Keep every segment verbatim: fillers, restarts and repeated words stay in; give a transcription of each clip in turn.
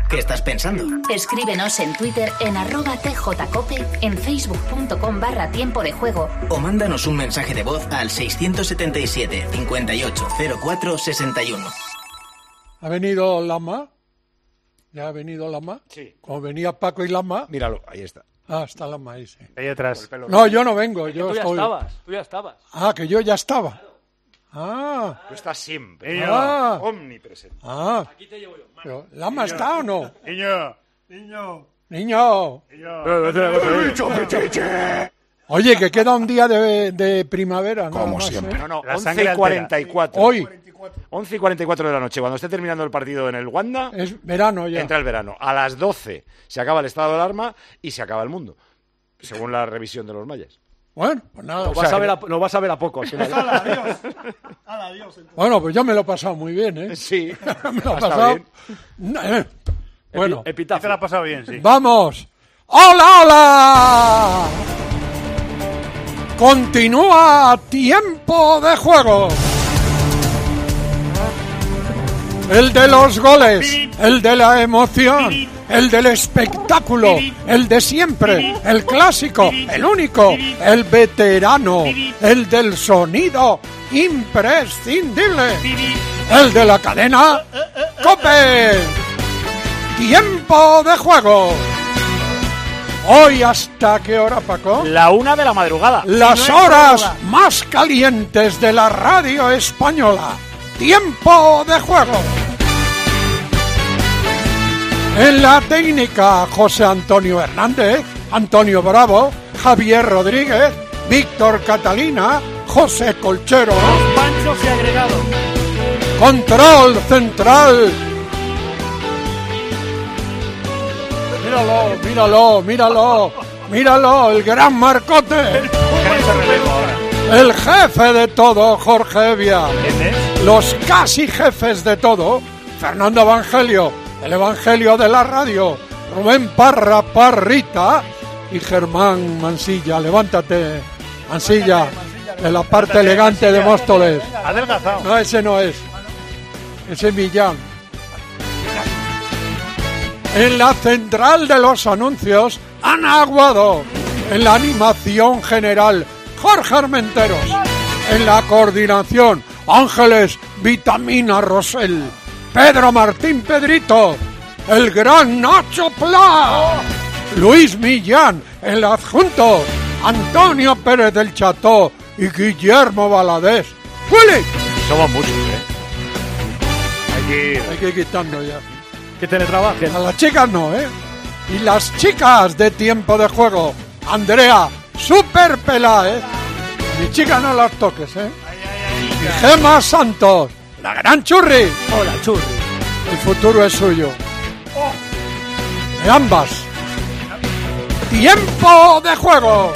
¿Qué estás pensando? Escríbenos en Twitter en arroba tjcope, en facebook.com barra tiempo de juego. O mándanos un mensaje de voz al seiscientos setenta y siete, cincuenta y ocho, cero cuatro, sesenta y uno. ¿Ha venido Lama? ¿Ya ha venido Lama? Sí. Como venía Paco y Lama. Míralo, ahí está. Ah, está Lama ahí, sí. Ahí atrás. No, yo no vengo. Yo tú ya estoy... estabas, tú ya estabas. Ah, que yo ya estaba. Ah. Tú estás siempre. Ah. Omnipresente. Ah. Aquí te llevo yo. Pero, ¿Lama está o no? Niño. Niño. Niño. Niño. Oye, que queda un día de, de primavera, ¿no? Como Más, siempre. ¿eh? No, no, La once sangre y cuarenta y cuatro. Hoy once y cuarenta y cuatro de la noche. Cuando esté terminando el partido en el Wanda, es verano ya. entra el verano. A las doce se acaba el estado de alarma y se acaba el mundo, según la revisión de los mayas. Bueno, pues nada. Lo o vas, sea, a ver a, lo vas a ver a poco. al final. Hala, adiós. Hala, adiós. entonces. Bueno, pues yo me lo he pasado muy bien, ¿eh? Sí, me lo he ha estado pasado. bien. Eh, Bueno, ¿Qué Epitafio. te la ha pasado bien? Sí. vamos. ¡Hola, hola! Continúa Tiempo de Juego. El de los goles, el de la emoción, el del espectáculo, el de siempre, el clásico, el único, el veterano, el del sonido imprescindible, el de la cadena COPE. Tiempo de Juego. Hoy, ¿hasta qué hora, Paco? La una de la madrugada. Las horas más calientes de la radio española. Tiempo de Juego. En la técnica, José Antonio Hernández, Antonio Bravo, Javier Rodríguez, Víctor Catalina, José Colchero. Panchos y agregados. Control central. Míralo, míralo, míralo, míralo, el gran Marcote. El jefe de todo, Jorge Evia. Los casi jefes de todo, Fernando Evangelio, el Evangelio de la radio, Rubén Parra Parrita y Germán Mansilla. Levántate, Mansilla, de la parte elegante de Móstoles. Adelgazado. No, ese no es. Ese es Millán. En la central de los anuncios, Ana Aguado. En la animación general, Jorge Armenteros. En la coordinación, Ángeles Vitamina Rosell. Pedro Martín Pedrito. El gran Nacho Pla. Luis Millán, el adjunto. Antonio Pérez del Cható y Guillermo Valadez. ¡Willy! Somos muchos, ¿eh? Hay que ir. Hay que ir quitando ya. Que teletrabajen. A las chicas no, ¿eh? Y las chicas de Tiempo de Juego. Andrea, super pelá, ¿eh? Mi chica no las toques, ¿eh? Y Gema Santos, la gran Churri. Hola, churri. El futuro es suyo. De ambas. Tiempo de Juego.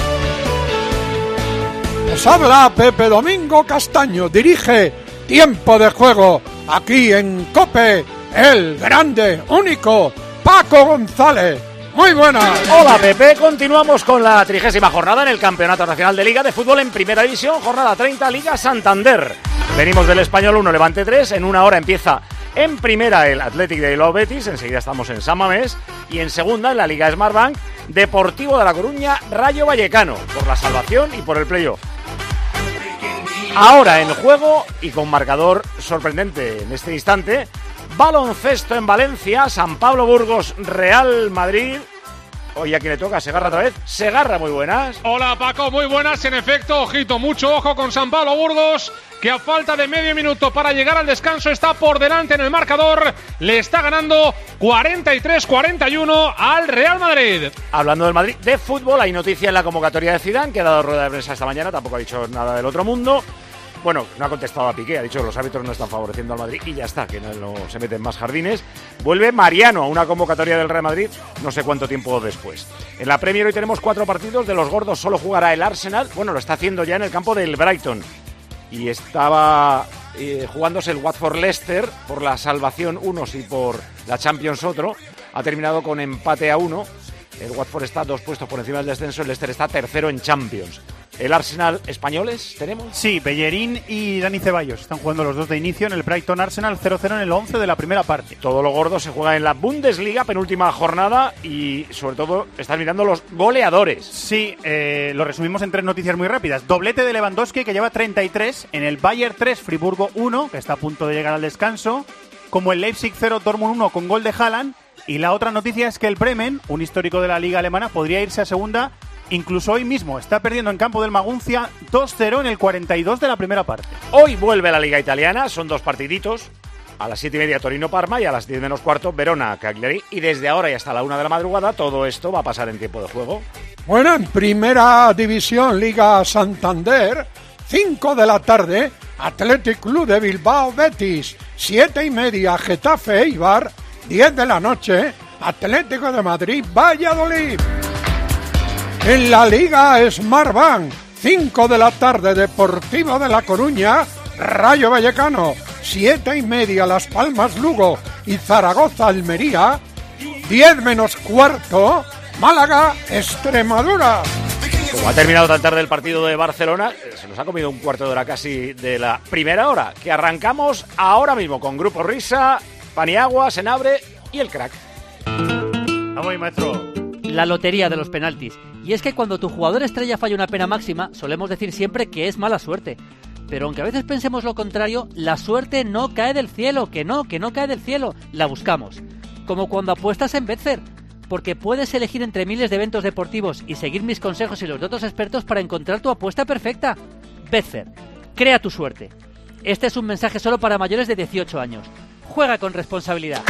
Os habla Pepe Domingo Castaño. Dirige Tiempo de Juego. Aquí en COPE. El grande, único, Paco González. Muy buenas. Hola Pepe, continuamos con la trigésima jornada en el Campeonato Nacional de Liga de Fútbol en Primera División, jornada treinta, Liga Santander. Venimos del Español uno, Levante tres, en una hora empieza en Primera el Athletic de Bilbao Betis, enseguida estamos en San Mamés, y en Segunda en la Liga Smartbank, Deportivo de La Coruña, Rayo Vallecano, por la salvación y por el playoff. Ahora en juego, y con marcador sorprendente en este instante, baloncesto en Valencia, San Pablo Burgos, Real Madrid. Oye, ¿a quién le toca? ¿Segarra otra vez? Segarra, muy buenas. Hola Paco, muy buenas. En efecto, ojito, mucho ojo con San Pablo Burgos, que a falta de medio minuto para llegar al descanso está por delante en el marcador. Le está ganando cuarenta y tres cuarenta y uno al Real Madrid. Hablando del Madrid de fútbol, hay noticia en la convocatoria de Zidane, que ha dado rueda de prensa esta mañana, tampoco ha dicho nada del otro mundo. Bueno, no ha contestado a Piqué, ha dicho que los árbitros no están favoreciendo al Madrid y ya está, que no, no se meten más jardines. Vuelve Mariano a una convocatoria del Real Madrid, no sé cuánto tiempo después. En la Premier hoy tenemos cuatro partidos, de los gordos solo jugará el Arsenal, bueno, lo está haciendo ya en el campo del Brighton. Y estaba eh, jugándose el Watford-Leicester por la salvación unos y por la Champions otro. Ha terminado con empate a uno. El Watford está dos puestos por encima del descenso, el Leicester está tercero en Champions. El Arsenal españoles, ¿tenemos? Sí, Bellerín y Dani Ceballos están jugando los dos de inicio en el Brighton Arsenal cero cero en el once de la primera parte. Todo lo gordo se juega en la Bundesliga, penúltima jornada, y sobre todo están mirando los goleadores. Sí, eh, lo resumimos en tres noticias muy rápidas. Doblete de Lewandowski, que lleva treinta y tres, en el Bayern tres, Friburgo uno, que está a punto de llegar al descanso, como el Leipzig cero, Dortmund uno con gol de Haaland. Y la otra noticia es que el Bremen, un histórico de la liga alemana, podría irse a segunda incluso hoy mismo. Está perdiendo en campo del Maguncia dos cero en el cuarenta y dos de la primera parte. Hoy vuelve la liga italiana, son dos partiditos. A las siete y media Torino-Parma y a las diez menos cuarto Verona-Cagliari. Y desde ahora y hasta la una de la madrugada todo esto va a pasar en tiempo de juego. Bueno, en primera división, Liga Santander, cinco de la tarde, Athletic Club de Bilbao Betis, siete y media Getafe Eibar, diez de la noche, Atlético de Madrid Valladolid. En la Liga Smartbank, cinco de la tarde, Deportivo de La Coruña, Rayo Vallecano, siete y media Las Palmas Lugo y Zaragoza Almería, diez menos cuarto, Málaga Extremadura. Como ha terminado tan tarde el partido de Barcelona, se nos ha comido un cuarto de hora casi de la primera hora, que arrancamos ahora mismo con Grupo Risa, Paniagua, Senabre y el crack. Vamos ahí, maestro. La lotería de los penaltis. Y es que cuando tu jugador estrella falla una pena máxima, solemos decir siempre que es mala suerte. Pero aunque a veces pensemos lo contrario, la suerte no cae del cielo, que no, que no cae del cielo, la buscamos. Como cuando apuestas en Betfair, porque puedes elegir entre miles de eventos deportivos y seguir mis consejos y los de otros expertos para encontrar tu apuesta perfecta. Betfair, crea tu suerte. Este es un mensaje solo para mayores de dieciocho años. Juega con responsabilidad.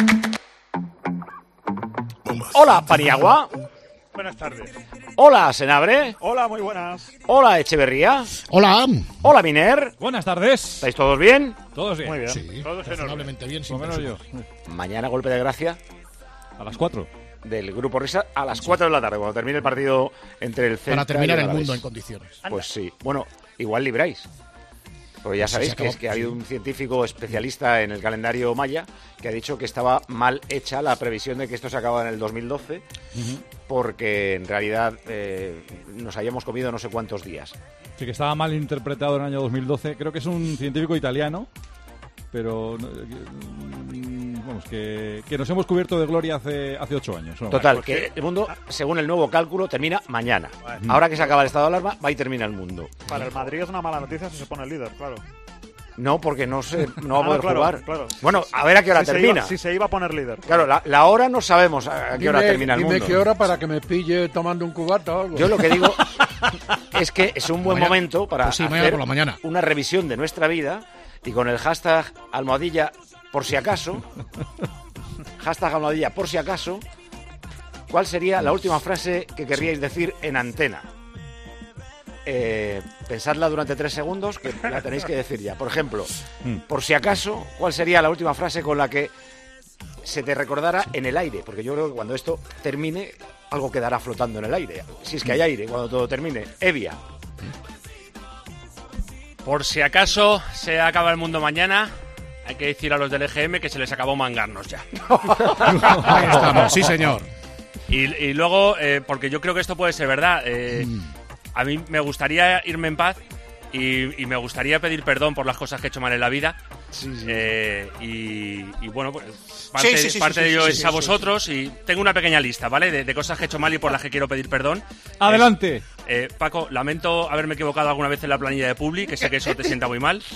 Hola, Paniagua. Buenas tardes. Hola, Senabre. Hola, muy buenas. Hola, Echeverría. Hola. Hola, Miner. Buenas tardes. ¿Estáis todos bien? Todos bien. Muy bien. Sí, Todos razonablemente bien. Por lo menos yo. Mañana golpe de gracia A las cuatro. del Grupo Risa a las cuatro de la tarde, cuando termine el partido entre el Celta Para terminar y el Alavés. mundo en condiciones. Pues sí. Bueno, igual libráis. Porque ya Sí, sabéis se que acabó, es que ha sí. habido un científico especialista en el calendario maya que ha dicho que estaba mal hecha la previsión de que esto se acaba en el dos mil doce, uh-huh. porque en realidad eh, nos hayamos comido no sé cuántos días. Sí, que estaba mal interpretado en el año dos mil doce. Creo que es un científico italiano, pero eh, vamos, que, que nos hemos cubierto de gloria hace hace ocho años. ¿No? Total, que el mundo, según el nuevo cálculo, termina mañana. Bueno. Ahora que se acaba el estado de alarma, va y termina el mundo. Para el Madrid es una mala noticia si se pone el líder, claro. No, porque no se no va a Ah, poder claro, jugar. claro. Bueno, a ver a qué hora si termina. Se iba, si se iba a poner líder. Claro, la, la hora no sabemos a qué hora Dime- termina el dime mundo. qué hora para que me pille tomando un cubata o algo. Yo lo que digo es que es un buen Mañana- momento para pues sí, mañana hacer por la mañana. una revisión de nuestra vida y con el hashtag almohadilla por si acaso, hashtag almohadilla por si acaso, ¿cuál sería la última frase que querríais decir en antena? Eh, pensadla durante tres segundos, que la tenéis que decir ya. Por ejemplo, por si acaso, ¿cuál sería la última frase con la que se te recordara en el aire? Porque yo creo que cuando esto termine, algo quedará flotando en el aire. Si es que hay aire cuando todo termine. Evia. Por si acaso se acaba el mundo mañana, hay que decir a los del E G M que se les acabó mangarnos ya. Ahí estamos, sí señor. Y, y luego, eh, porque yo creo que esto puede ser verdad, eh, a mí me gustaría irme en paz y, y me gustaría pedir perdón por las cosas que he hecho mal en la vida. Sí, sí. Eh, y, y bueno, pues parte, Sí, sí, sí, parte sí, de sí, ello sí, es sí, a sí, vosotros y tengo una pequeña lista, ¿vale? De, de cosas que he hecho mal y por las que quiero pedir perdón. Adelante. Es, eh, Paco, lamento haberme equivocado alguna vez en la planilla de Publi, que sé que eso te sienta muy mal.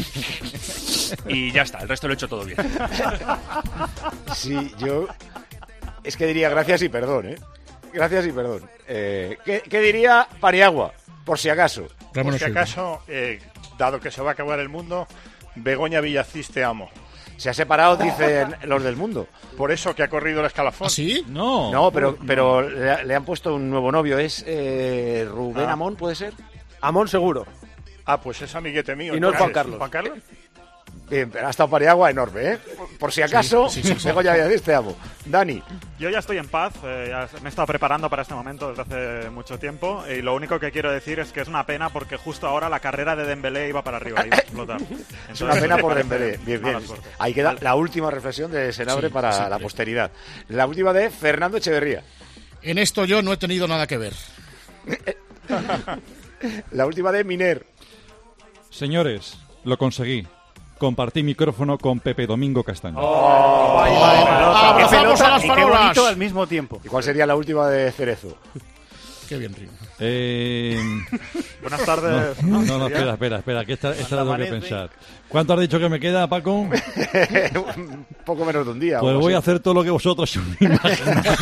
Y ya está, el resto lo he hecho todo bien. Sí, yo es que diría gracias y perdón, ¿eh? Gracias y perdón. Eh, ¿qué, ¿Qué diría Paniagua? Por si acaso. Ramón Por si Silva. acaso, eh, dado que se va a acabar el mundo, Begoña Villacís te amo. Se ha separado, dicen los del mundo. Por eso que ha corrido el escalafón. ¿Ah, sí? No. No, pero, pero le, le han puesto un nuevo novio. ¿Es eh, Rubén Ah. Amón, puede ser? Amón seguro. Ah, pues es amiguete mío. Y no es Juan entonces. Carlos. ¿Juan Carlos? Bien, pero ha estado Paniagua enorme, ¿eh? Por, por si acaso, Sí, sí, sí, sí. Begoña Villacís, te amo. Dani. Yo ya estoy en paz, eh, ya me he estado preparando para este momento desde hace mucho tiempo y lo único que quiero decir es que es una pena porque justo ahora la carrera de Dembélé iba para arriba, iba a explotar. Es una pena por Dembélé. Bien, mala bien. suerte. Ahí queda la última reflexión de Senabre Sí, para siempre. la posteridad. La última de Fernando Echeverría. En esto yo no he tenido nada que ver. La última de Miner. Señores, lo conseguí. Compartí micrófono con Pepe Domingo Castaño. Oh, vaya, vaya, pelota. Abrazamos a las Y qué palabras. bonito al mismo tiempo. ¿Y cuál sería la última de Cerezo? Qué bien rima. Eh... Buenas tardes. No, no, no, espera, espera, espera, que esta, esta la tengo que pensar. ¿Cuánto has dicho que me queda, Paco? Un poco menos de un día. Pues voy a hacer todo lo que vosotros imagináis.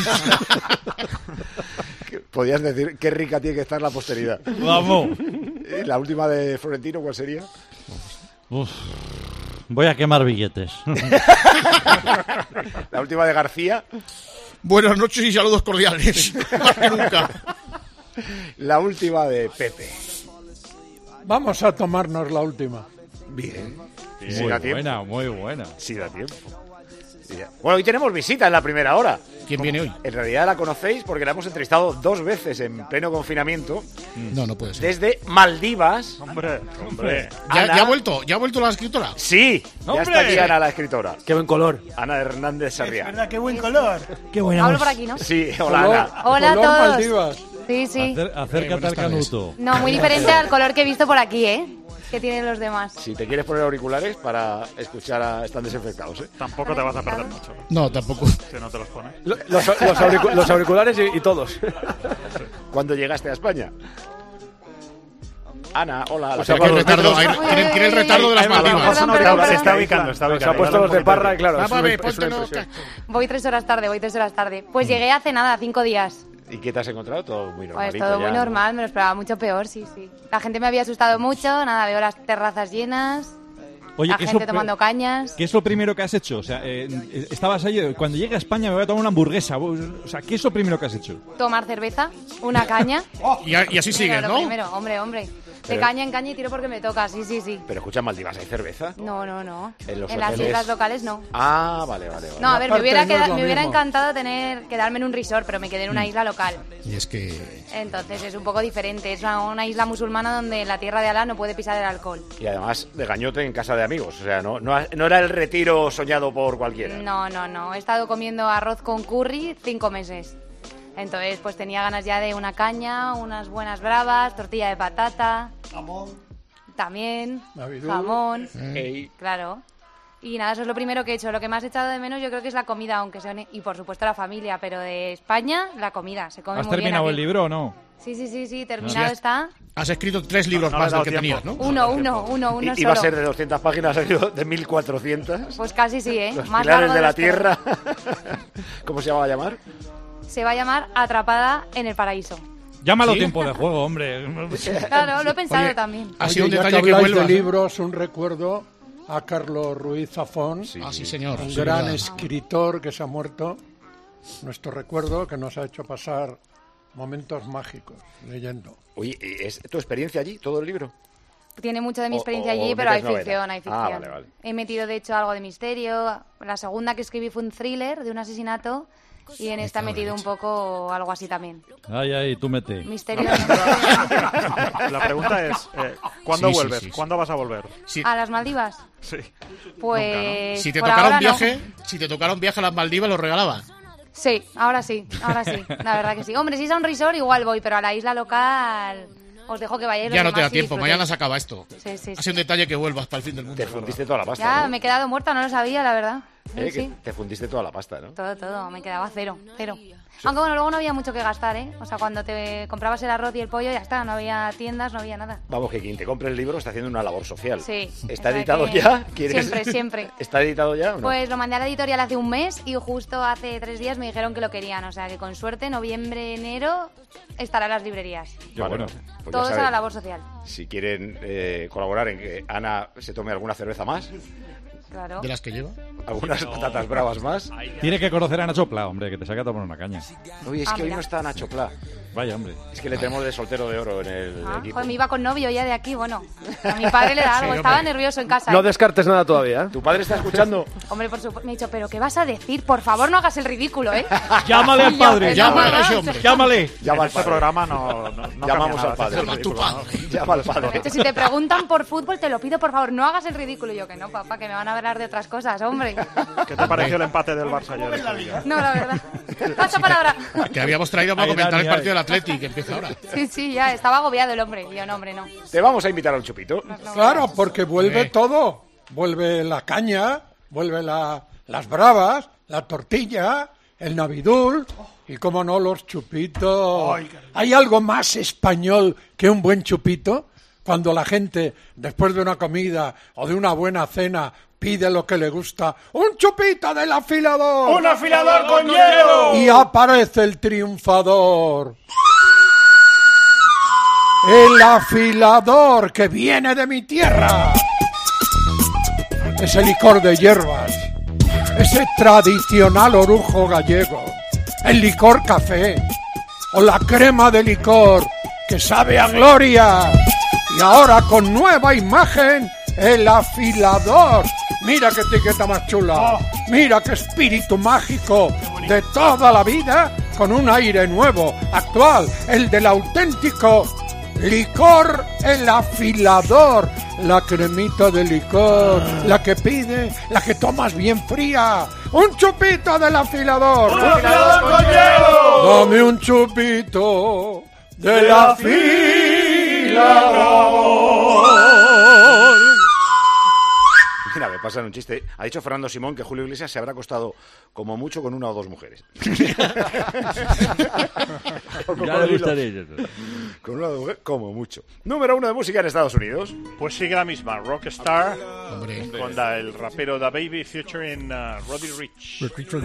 Podrías decir qué rica tiene que estar la posteridad. Vamos. La última de Florentino, ¿cuál sería? Uf, voy a quemar billetes. La última de García. Buenas noches y saludos cordiales. Más que nunca. La última de Pepe. Vamos a tomarnos la última. Bien. Muy Sí, da buena, tiempo. muy buena. Sí, da tiempo. Sí, da- Bueno, hoy tenemos visita en la primera hora. ¿Quién viene hoy? En realidad la conocéis porque la hemos entrevistado dos veces en pleno confinamiento No, no puede ser. desde Maldivas. Hombre, hombre. ¿Ya, Ana. ya ha vuelto? ¿Ya ha vuelto la escritora? Sí, ya ¡Hombre! está aquí Ana, la escritora. Qué buen color. Ana Hernández Sarriá. qué buen color. Qué buena Hablo voz. por aquí, ¿no? Sí, hola Color- Ana. Hola a color todos. Maldivas. Sí, sí. Acer- acércate al canuto. No, muy diferente al color que he visto por aquí, ¿eh? Que tienen los demás. Si te quieres poner auriculares para escuchar a... Están desinfectados, ¿eh? Tampoco te vas a perder mucho. No, tampoco. Si no te los pones. Lo- Los, los auricu- los auriculares y, y todos. ¿Cuándo llegaste a España? Ana, hola. O sea, que retardo. hay- Quiere, quiere el retardo de las Perdón, Maldivas. perdón, perdón, Se está perdón. ubicando, está Se ubicando. ha puesto los de Parra y claro. Va, es va, una- ve, es una póntelo, impresión. Voy tres horas tarde, voy tres horas tarde. Pues llegué hace nada, cinco días. ¿Y qué te has encontrado? Todo muy normal. Pues todo muy normal, me lo esperaba mucho peor, sí, sí. La gente me había asustado mucho, nada, veo las terrazas llenas, Oye, la ¿qué es, gente lo, tomando cañas. ¿qué es lo primero que has hecho? O sea, eh, estabas ahí, cuando llegue a España me voy a tomar una hamburguesa. O sea, ¿qué es lo primero que has hecho? Tomar cerveza, una caña. Y, a- y así sigues, Primero, ¿no? lo primero, hombre, hombre. De Pero- caña en caña y tiro porque me toca, sí, sí, sí. Pero escucha, Maldivas, ¿hay cerveza? No, no, no. En los las hoteles- islas locales no. Ah, vale, vale, vale. No, a ver, me Aparte, hubiera, no es queda- lo me hubiera mismo. encantado tener quedarme en un resort, pero me quedé en una isla local. Y es que... Entonces es un poco diferente. Es una, una isla musulmana donde en la tierra de Alá no puede pisar el alcohol. Y además de gañote en casa de amigos. O sea, no, no, no era el retiro soñado por cualquiera. No, no, no. He estado comiendo arroz con curry cinco meses. Entonces, pues tenía ganas ya de una caña, unas buenas bravas, tortilla de patata. Jamón. También. Navidú. Jamón. Ey. Claro. Y nada, eso es lo primero que he hecho. Lo que más he echado de menos yo creo que es la comida, aunque sea... Y por supuesto la familia, pero de España, la comida. Se come ¿Has muy bien terminado aquí. el libro o no? Sí, sí, sí, sí. Terminado Sí, has- está. Has escrito tres libros No, no más le he del que dado tenías, ¿no? Uno, uno, uno, uno I- Iba a solo. ser de doscientas páginas, ha sido de mil cuatrocientas. Pues casi sí, ¿eh? Los Más pilares largo de la los que- tierra. ¿Cómo se va a llamar? Se va a llamar Atrapada en el Paraíso. Llámalo ¿Sí? tiempo de juego, hombre. Claro, lo he pensado Oye, también. Ha sido un Oye, ya detalle que que habláis vuelvas. de ¿eh? libros, un recuerdo a Carlos Ruiz Zafón, Ah, sí, señor. un sí, gran verdad. escritor que se ha muerto. Nuestro recuerdo que nos ha hecho pasar momentos mágicos leyendo. Oye, ¿es tu experiencia allí, todo el libro? Tiene mucho de mi O- experiencia o- o allí, pero hay metes novela. ficción, hay ficción. Ah, vale, vale. He metido, de hecho, algo de misterio. La segunda que escribí fue un thriller de un asesinato. Y en esta he metido un poco algo así también. Ay, ay, tú mete. Misterio. La pregunta es, eh, ¿cuándo Sí, sí, vuelves? sí, sí. ¿Cuándo vas a volver? Si, ¿A las Maldivas? Sí. Pues. si te por tocara ahora un viaje, no. si te tocara un viaje a las Maldivas, lo regalaba. Sí, ahora sí, ahora sí. La verdad que sí. Hombre, si es a un resort, igual voy, pero a la isla local. Os dejo que vayáis los Ya no te demás da y tiempo, disfrutéis. mañana se acaba esto. Sí, sí, Ha sí. sido un detalle que vuelvas para el fin del mundo. Te fundiste toda la pasta, Ya, ¿no? me he quedado muerta, no lo sabía, la verdad. Sí, Eh, que sí. Te fundiste toda la pasta, ¿no? Todo, todo, me quedaba cero, cero. Aunque bueno, luego no había mucho que gastar, ¿eh? O sea, cuando te comprabas el arroz y el pollo, ya está, no había tiendas, no había nada. Vamos, que quien te compre el libro está haciendo una labor social. Sí. ¿Está o sea editado que ya? ¿Quieres? Siempre, siempre. ¿Está editado ya o no? Pues lo mandé a la editorial hace un mes y justo hace tres días me dijeron que lo querían. O sea, que con suerte, noviembre, enero, estará en las librerías. Vale, bueno. pues ya Todo es a saben, la labor social. Si quieren eh, colaborar en que Ana se tome alguna cerveza más, Claro. De las que lleva. algunas patatas bravas más. Tiene que conocer a Nacho Pla, hombre, que te saca a tomar una caña. Uy, es Ah, que hoy mira. no está Nacho Pla. Vaya, hombre. Es que le tenemos de soltero de oro en el Ah, equipo. joder, me iba con novio ya de aquí, bueno. A mi padre le da algo, Sí, estaba hombre. nervioso en casa. No ¿eh? descartes nada todavía, ¿eh? ¿Tu padre está escuchando? Hombre, por supuesto, me ha dicho, ¿pero qué vas a decir? Por favor, no hagas el ridículo, ¿eh? Llámale al padre. Yo, Llámale no, a ese no, hombre. Llámale. Llama en al este padre. programa no, no, no Llamamos cambia al padre. nada, Llama a tu ridículo, ¿no? padre. Llama al padre. De hecho, si te preguntan por fútbol, te lo pido, por favor, no hagas el ridículo. Y yo, que no, papá, que me van a ver hablar de otras cosas, hombre. ¿Qué te pareció el empate del Barça ayer? No, la verdad. Paso palabra. Que habíamos traído para comentar el partido del Atleti, que empieza ahora. Sí, sí, ya, estaba agobiado el hombre. Y yo, no, hombre, no. Te vamos a invitar a un chupito. No, no, Claro, porque vuelve Eh. todo. Vuelve la caña, vuelve la, las bravas, la tortilla, el navidul y, como no, los chupitos. ¿Hay algo más español que un buen chupito? Cuando la gente, después de una comida o de una buena cena, pide lo que le gusta, ¡un chupito del afilador! ¡Un afilador con hielo! Y aparece el triunfador. El afilador que viene de mi tierra. Ese licor de hierbas. Ese tradicional orujo gallego. El licor café. O la crema de licor que sabe a gloria. Y ahora con nueva imagen, el afilador. Mira qué etiqueta más chula. Mira qué espíritu mágico de toda la vida, con un aire nuevo, actual, el del auténtico licor, el afilador. La cremita de licor, la que pide, la que tomas bien fría. ¡Un chupito del afilador! ¡Un afilador con hielo! Dame un chupito del afilador. Mira, me pasan un chiste. Ha dicho Fernando Simón que Julio Iglesias se habrá acostado como mucho con una o dos mujeres. Ya le gustaría eso. Con una o dos mujeres, como mucho. Número uno de música en Estados Unidos. Pues sigue la misma, Rockstar, Hombre. con da, el rapero Da Baby featuring uh, Roddy Ricch.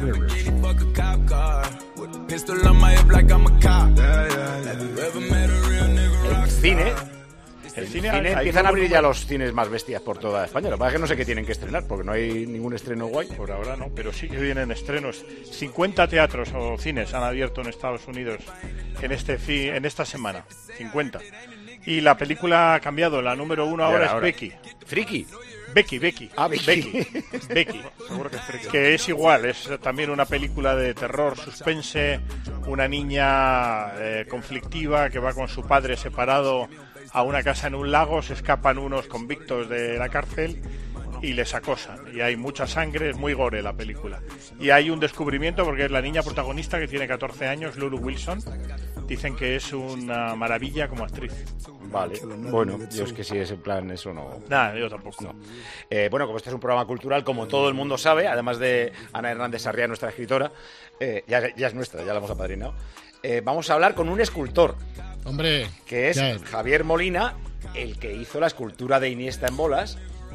El cine. El El cine, cine, hay- empiezan hay a abrir nuevos ya números. los cines más bestias por toda España. Lo que pasa es que no sé qué tienen que estrenar, porque no hay ningún estreno guay. Por ahora no, pero sí que vienen estrenos. cincuenta teatros o cines han abierto en Estados Unidos en este fi- en esta semana. cincuenta. Y la película ha cambiado. La número uno ahora, ahora. es Becky. ¿Friki? Becky, Becky. Ah, Becky. Becky. Becky. Seguro que es friki. Que es igual, es también una película de terror, suspense, una niña eh, conflictiva que va con su padre separado a una casa en un lago, se escapan unos convictos de la cárcel y les acosan. Y hay mucha sangre, es muy gore la película. Y hay un descubrimiento porque es la niña protagonista que tiene catorce años, Lulu Wilson. Dicen que es una maravilla como actriz. Vale, bueno, yo es que si es en plan eso no... Nada, yo tampoco. No. Eh, bueno, como este es un programa cultural, como todo el mundo sabe, además de Ana Hernández Sarriá, nuestra escritora, eh, ya, ya es nuestra, ya la hemos apadrinado, eh, vamos a hablar con un escultor, Hombre. que es ya- Javier Molina, el que hizo la escultura de Iniesta en bolas,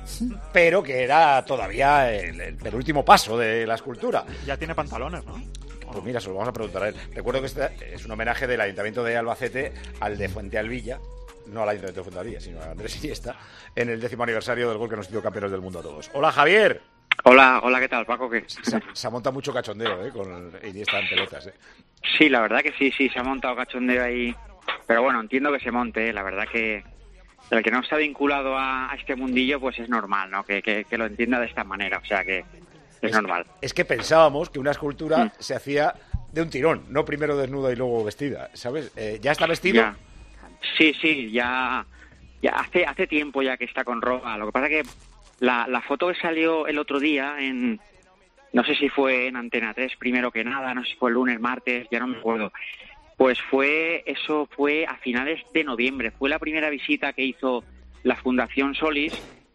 pero que era todavía el, el penúltimo paso de la escultura. Ya tiene pantalones, ¿no? Pues mira, se lo vamos a preguntar a él. Recuerdo que este es un homenaje del Ayuntamiento de Albacete al de Fuente Alvilla, no al Ayuntamiento de Fuente Alvilla, sino a Andrés Iniesta, en el décimo aniversario del gol que nos dio campeones del mundo a todos. Hola, Javier. Hola, hola, ¿qué tal, Paco? ¿Qué? Se, se monta mucho cachondeo, ¿eh? Con Iniesta en pelotas, ¿eh? Sí, la verdad que sí, sí, se ha montado cachondeo ahí. Pero bueno, entiendo que se monte, ¿eh? La verdad que el que no está vinculado a, a este mundillo, pues es normal, ¿no? Que, que, que lo entienda de esta manera, o sea que es, Es- normal. Es que pensábamos que una escultura Mm. se hacía de un tirón, no primero desnuda y luego vestida, ¿sabes? Eh, ¿Ya está vestido? Ya. Sí, sí, ya, ya hace, hace tiempo ya que está con ropa. Lo que pasa que la, la foto que salió el otro día en... No sé si fue en Antena tres primero que nada, no sé si fue el lunes, martes, ya no me acuerdo. Pues fue, eso fue a finales de noviembre. Fue la primera visita que hizo la Fundación Solis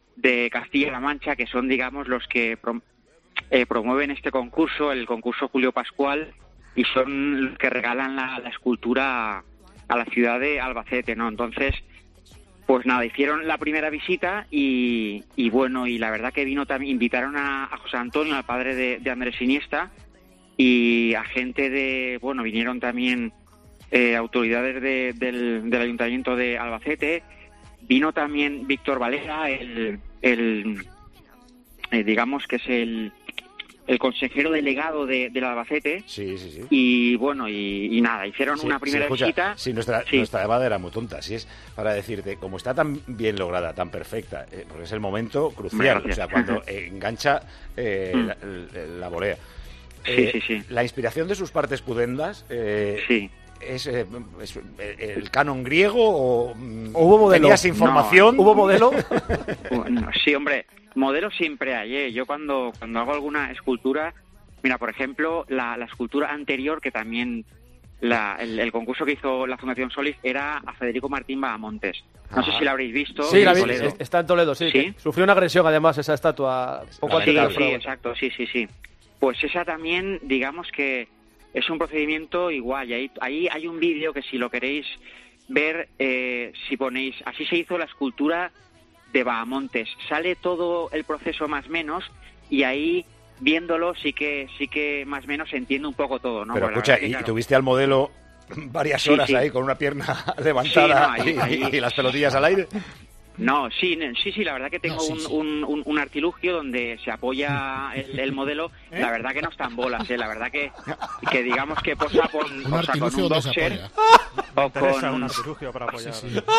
de Castilla-La Mancha, que son, digamos, los que prom- eh, promueven este concurso, el concurso Julio Pascual, y son los que regalan la, la escultura a, a la ciudad de Albacete, ¿no? Entonces, pues nada, hicieron la primera visita y, y bueno, y la verdad que vino también, invitaron a, a José Antonio, al padre de, de Andrés Iniesta, y a gente de, bueno, vinieron también eh, autoridades de- del, del Ayuntamiento de Albacete, vino también Víctor Valera, el, el eh, digamos que es el, el consejero delegado de, del Albacete. Sí, sí, sí. Y bueno, y, y nada, hicieron Sí, una sí, primera escucha, visita. Sí, nuestra, Sí. nuestra llamada era muy tonta. Si es para decirte, como está tan bien lograda, tan perfecta, eh, porque es el momento crucial, Gracias. o sea, cuando eh, engancha eh, Mm. la, la- la volea. Sí, Eh, sí, sí. La inspiración de sus partes pudendas, eh, Sí. es, eh, es el canon griego o ¿Hubo modelo? ¿Tenías información? No. ¿Hubo modelo? No, sí, hombre, modelos siempre hay, ¿eh? Yo cuando, cuando hago alguna escultura, mira, por ejemplo, la, la escultura anterior, que también la, el, el concurso que hizo la Fundación Solis era a Federico Martín Bahamontes. No sé si la habréis visto. Sí, la vi, Toledo. está en Toledo, sí. ¿Sí? Sufrió una agresión, además, esa estatua. Poco antes Sí, de la sí, prueba. exacto, sí, sí, sí. Pues esa también, digamos que es un procedimiento igual. Y ahí, ahí hay un vídeo que si lo queréis ver, eh, si ponéis, así se hizo la escultura de Bahamontes. Sale todo el proceso más o menos y ahí, viéndolo, sí que sí que más o menos se entiende un poco todo, ¿no? Pero Porque la escucha, verdad que, y claro, tuviste al modelo varias Sí, horas sí. ahí con una pierna levantada Sí, no, ahí- y, ahí- y las pelotillas al aire. No, sí, ne- sí, sí, la verdad que tengo No, sí, un, sí. Un, un, un artilugio donde se apoya el, el modelo. ¿Eh? La verdad que no están bolas, ¿eh? La verdad que, que digamos que posa con, Un o sea, con artilugio un donde se boxer apoya. o Interesa un con, artilugio para apoyar. Sí, sí.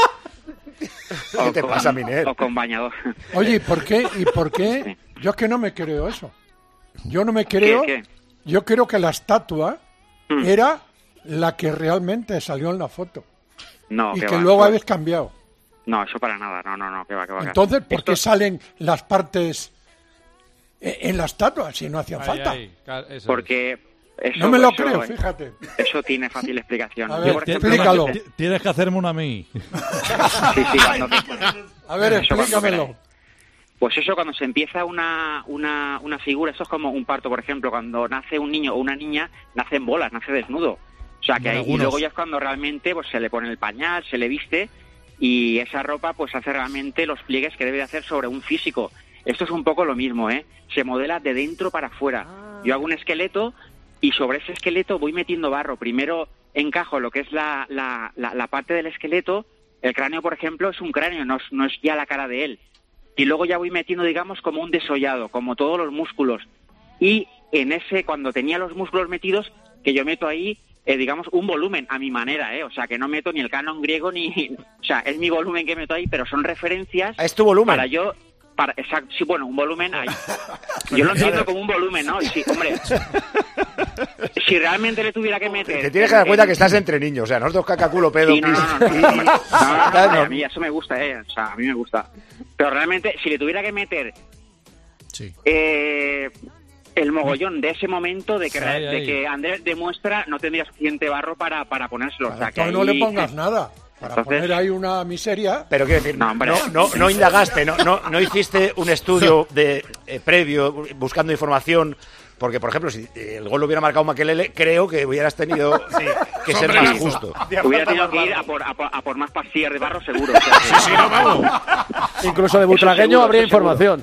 o ¿Qué te con- pasa, Miner? o con bañador. Oye, ¿y por qué? ¿Y por qué? Yo es que no me creo eso. Yo no me creo. ¿Qué, qué? Yo creo que la estatua Mm. era la que realmente salió en la foto No, y que que va, luego eso- habéis cambiado. No, eso para nada, no, no, no, que va, que va. que va. Entonces, ¿por qué Esto- salen las partes eh, en la estatua si no hacían Ahí, falta? ahí, ca- eso es. Porque eso, No me lo eso- creo, fíjate. Eso tiene fácil explicación. A Yo, ver, por Ti- ejemplo, explícalo. cuando- ti- Tienes que hacerme una a mí. Sí, sí, cuando- A ver, Eso cuando explícamelo. queráis. Pues eso, cuando se empieza una, una, una figura, eso es como un parto, por ejemplo, cuando nace un niño o una niña, nace en bolas, nace desnudo. O sea, que Bueno, ahí, y algunos. luego ya es cuando realmente pues se le pone el pañal, se le viste, y esa ropa pues hace realmente los pliegues que debe de hacer sobre un físico. Esto es un poco lo mismo, ¿eh? Se modela de dentro para afuera. Yo hago un esqueleto y sobre ese esqueleto voy metiendo barro. Primero encajo lo que es la, la, la, la parte del esqueleto. El cráneo, por ejemplo, es un cráneo, no es, no es ya la cara de él. Y luego ya voy metiendo, digamos, como un desollado, como todos los músculos. Y en ese, cuando tenía los músculos metidos, que yo meto ahí, eh, digamos, un volumen a mi manera, ¿eh? O sea, que no meto ni el canon griego ni... O sea, es mi volumen que meto ahí, pero son referencias... ¿Es tu volumen? Para yo... Para, exacto, sí, bueno, un volumen ahí. Yo lo entiendo como un volumen, ¿no? Y sí, hombre... Si realmente le tuviera que meter... Te tienes que dar cuenta que estás entre niños, o sea, nosotros caca, culo, pedo, Sí, no, pis, no, no, no, y- no, y- no, no, no, tal, no. a mí eso me gusta, eh, o sea, a mí me gusta. Pero realmente, si le tuviera que meter Sí. eh, el mogollón de ese momento de que, Sí, ahí, de ahí. que Andrés demuestra no tendría suficiente barro para, para ponérselo. O sea, que Entonces no ahí- le pongas nada. Para Entonces- poner ahí una miseria. Pero quiero decir, No, no, hombre. no, no, no indagaste, no, no, no hiciste un estudio de eh, previo buscando información, porque por ejemplo, si el gol lo hubiera marcado Makelele, creo que hubieras tenido que ser más Sombrerazo. justo. Hubiera tenido que ir a por, a por, a por más pastillas de barro seguro. O sea, que- Sí, sí, no, vamos. Incluso de butragueño seguro, habría eso seguro. información.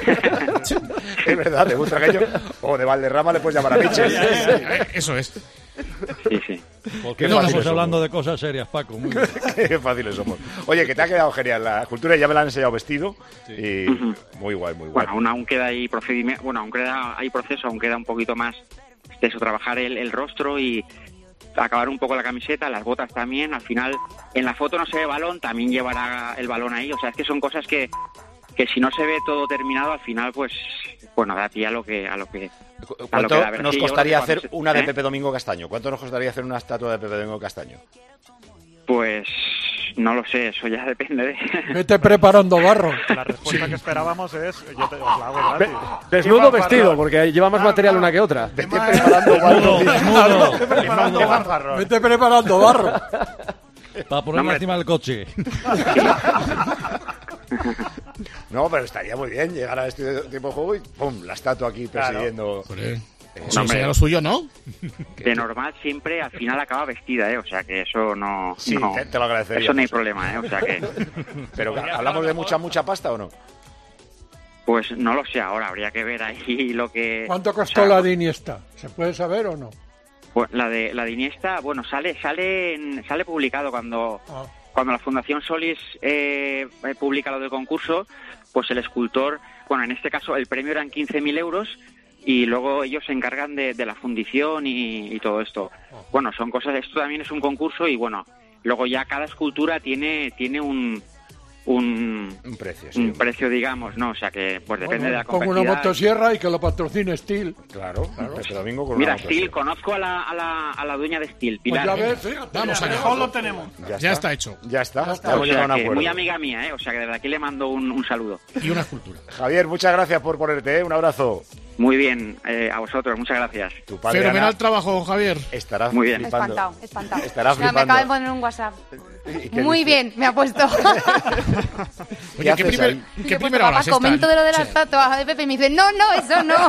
Es verdad, de Butragueño o de Valderrama le puedes llamar a Michel. Eh, Eso es. Sí, sí. Porque No, no, estamos no. hablando de cosas serias, Paco. Muy bien. Qué fáciles somos. Oye, que te ha quedado genial la escultura, ya me la han enseñado vestido. Y Ujú. muy guay, muy guay. Bueno, aún, aún queda ahí procedimiento, bueno, aún queda hay proceso, aún queda un poquito más de eso, trabajar el, el rostro y acabar un poco la camiseta, las botas también. Al final, en la foto no se ve balón, también llevará el balón ahí. O sea, es que son cosas que, que si no se ve todo terminado, al final, pues, bueno, da pie a lo que, a lo que, a lo ¿Cuánto que da. Pero nos sí, yo costaría creo que hacer cuando se- una de ¿eh? Pepe Domingo Castaño? ¿Cuánto nos costaría hacer una estatua de Pepe Domingo Castaño? Pues no lo sé, eso ya depende de... Vete preparando barro. La respuesta que esperábamos es, yo te, os la hago gratis. Desnudo ¿Qué vestido, fanfarrón? porque lleva más material una que otra. Vete preparando Desnudo, desnudo. Estoy preparando Qué barro. fanfarrón. Vete preparando barro. Para ponerla hombre. encima del coche. No, pero estaría muy bien llegar a este tiempo de juego y ¡pum! La estatua aquí persiguiendo. Joder. Eh, Eso hombre. sería lo suyo, ¿no? De normal siempre al final acaba vestida, ¿eh? O sea que eso no... Sí, no- te, te lo agradecería. Eso no hay problema, ¿eh? O sea que... Pero ¿hablamos de mucha, mucha pasta o no? Pues no lo sé ahora, habría que ver ahí lo que... ¿Cuánto costó o sea, la de Iniesta? ¿Se puede saber o no? pues la de la de Iniesta, bueno, sale sale en- sale publicado cuando Ah, cuando la Fundación Solis eh, eh, publica lo del concurso, pues el escultor, bueno, en este caso el premio eran quince mil euros y luego ellos se encargan de, de la fundición y, y todo esto. Bueno, son cosas, esto también es un concurso y bueno, luego ya cada escultura tiene tiene un un, un precio, sí, un precio, digamos, ¿no? O sea que, pues depende Bueno, de la con complejidad. una motosierra y que lo patrocine Steel. Claro, claro. Este domingo con Mira, una Steel, motosierra. conozco a la, a la, a la dueña de Steel, Pilar. Pues ya ¿eh? ves, fíjate. Vamos allá. Mejor lo tenemos. Ya, Ya está hecho. Ya está. Ya está. Ya hemos O llegado a sea un que acuerdo. muy amiga mía, ¿eh? O sea que desde aquí le mando un, un saludo. Y una escultura. Javier, muchas gracias por ponerte, ¿eh? Un abrazo. Muy bien, eh, a vosotros, muchas gracias. Tu padre, Fenomenal Ana, trabajo, Javier. estará Muy bien. flipando. Espantado, espantado. Estará Mira, me flipando. acaba de poner un WhatsApp. ¿Y qué Muy dice? bien, me ha puesto. Oye, ¿qué, haces primer, ahí? ¿qué Le he puesto, primera hora papá, es esta? comento de lo de la Sí. estatua de Pepe y me dice, no, no, eso no.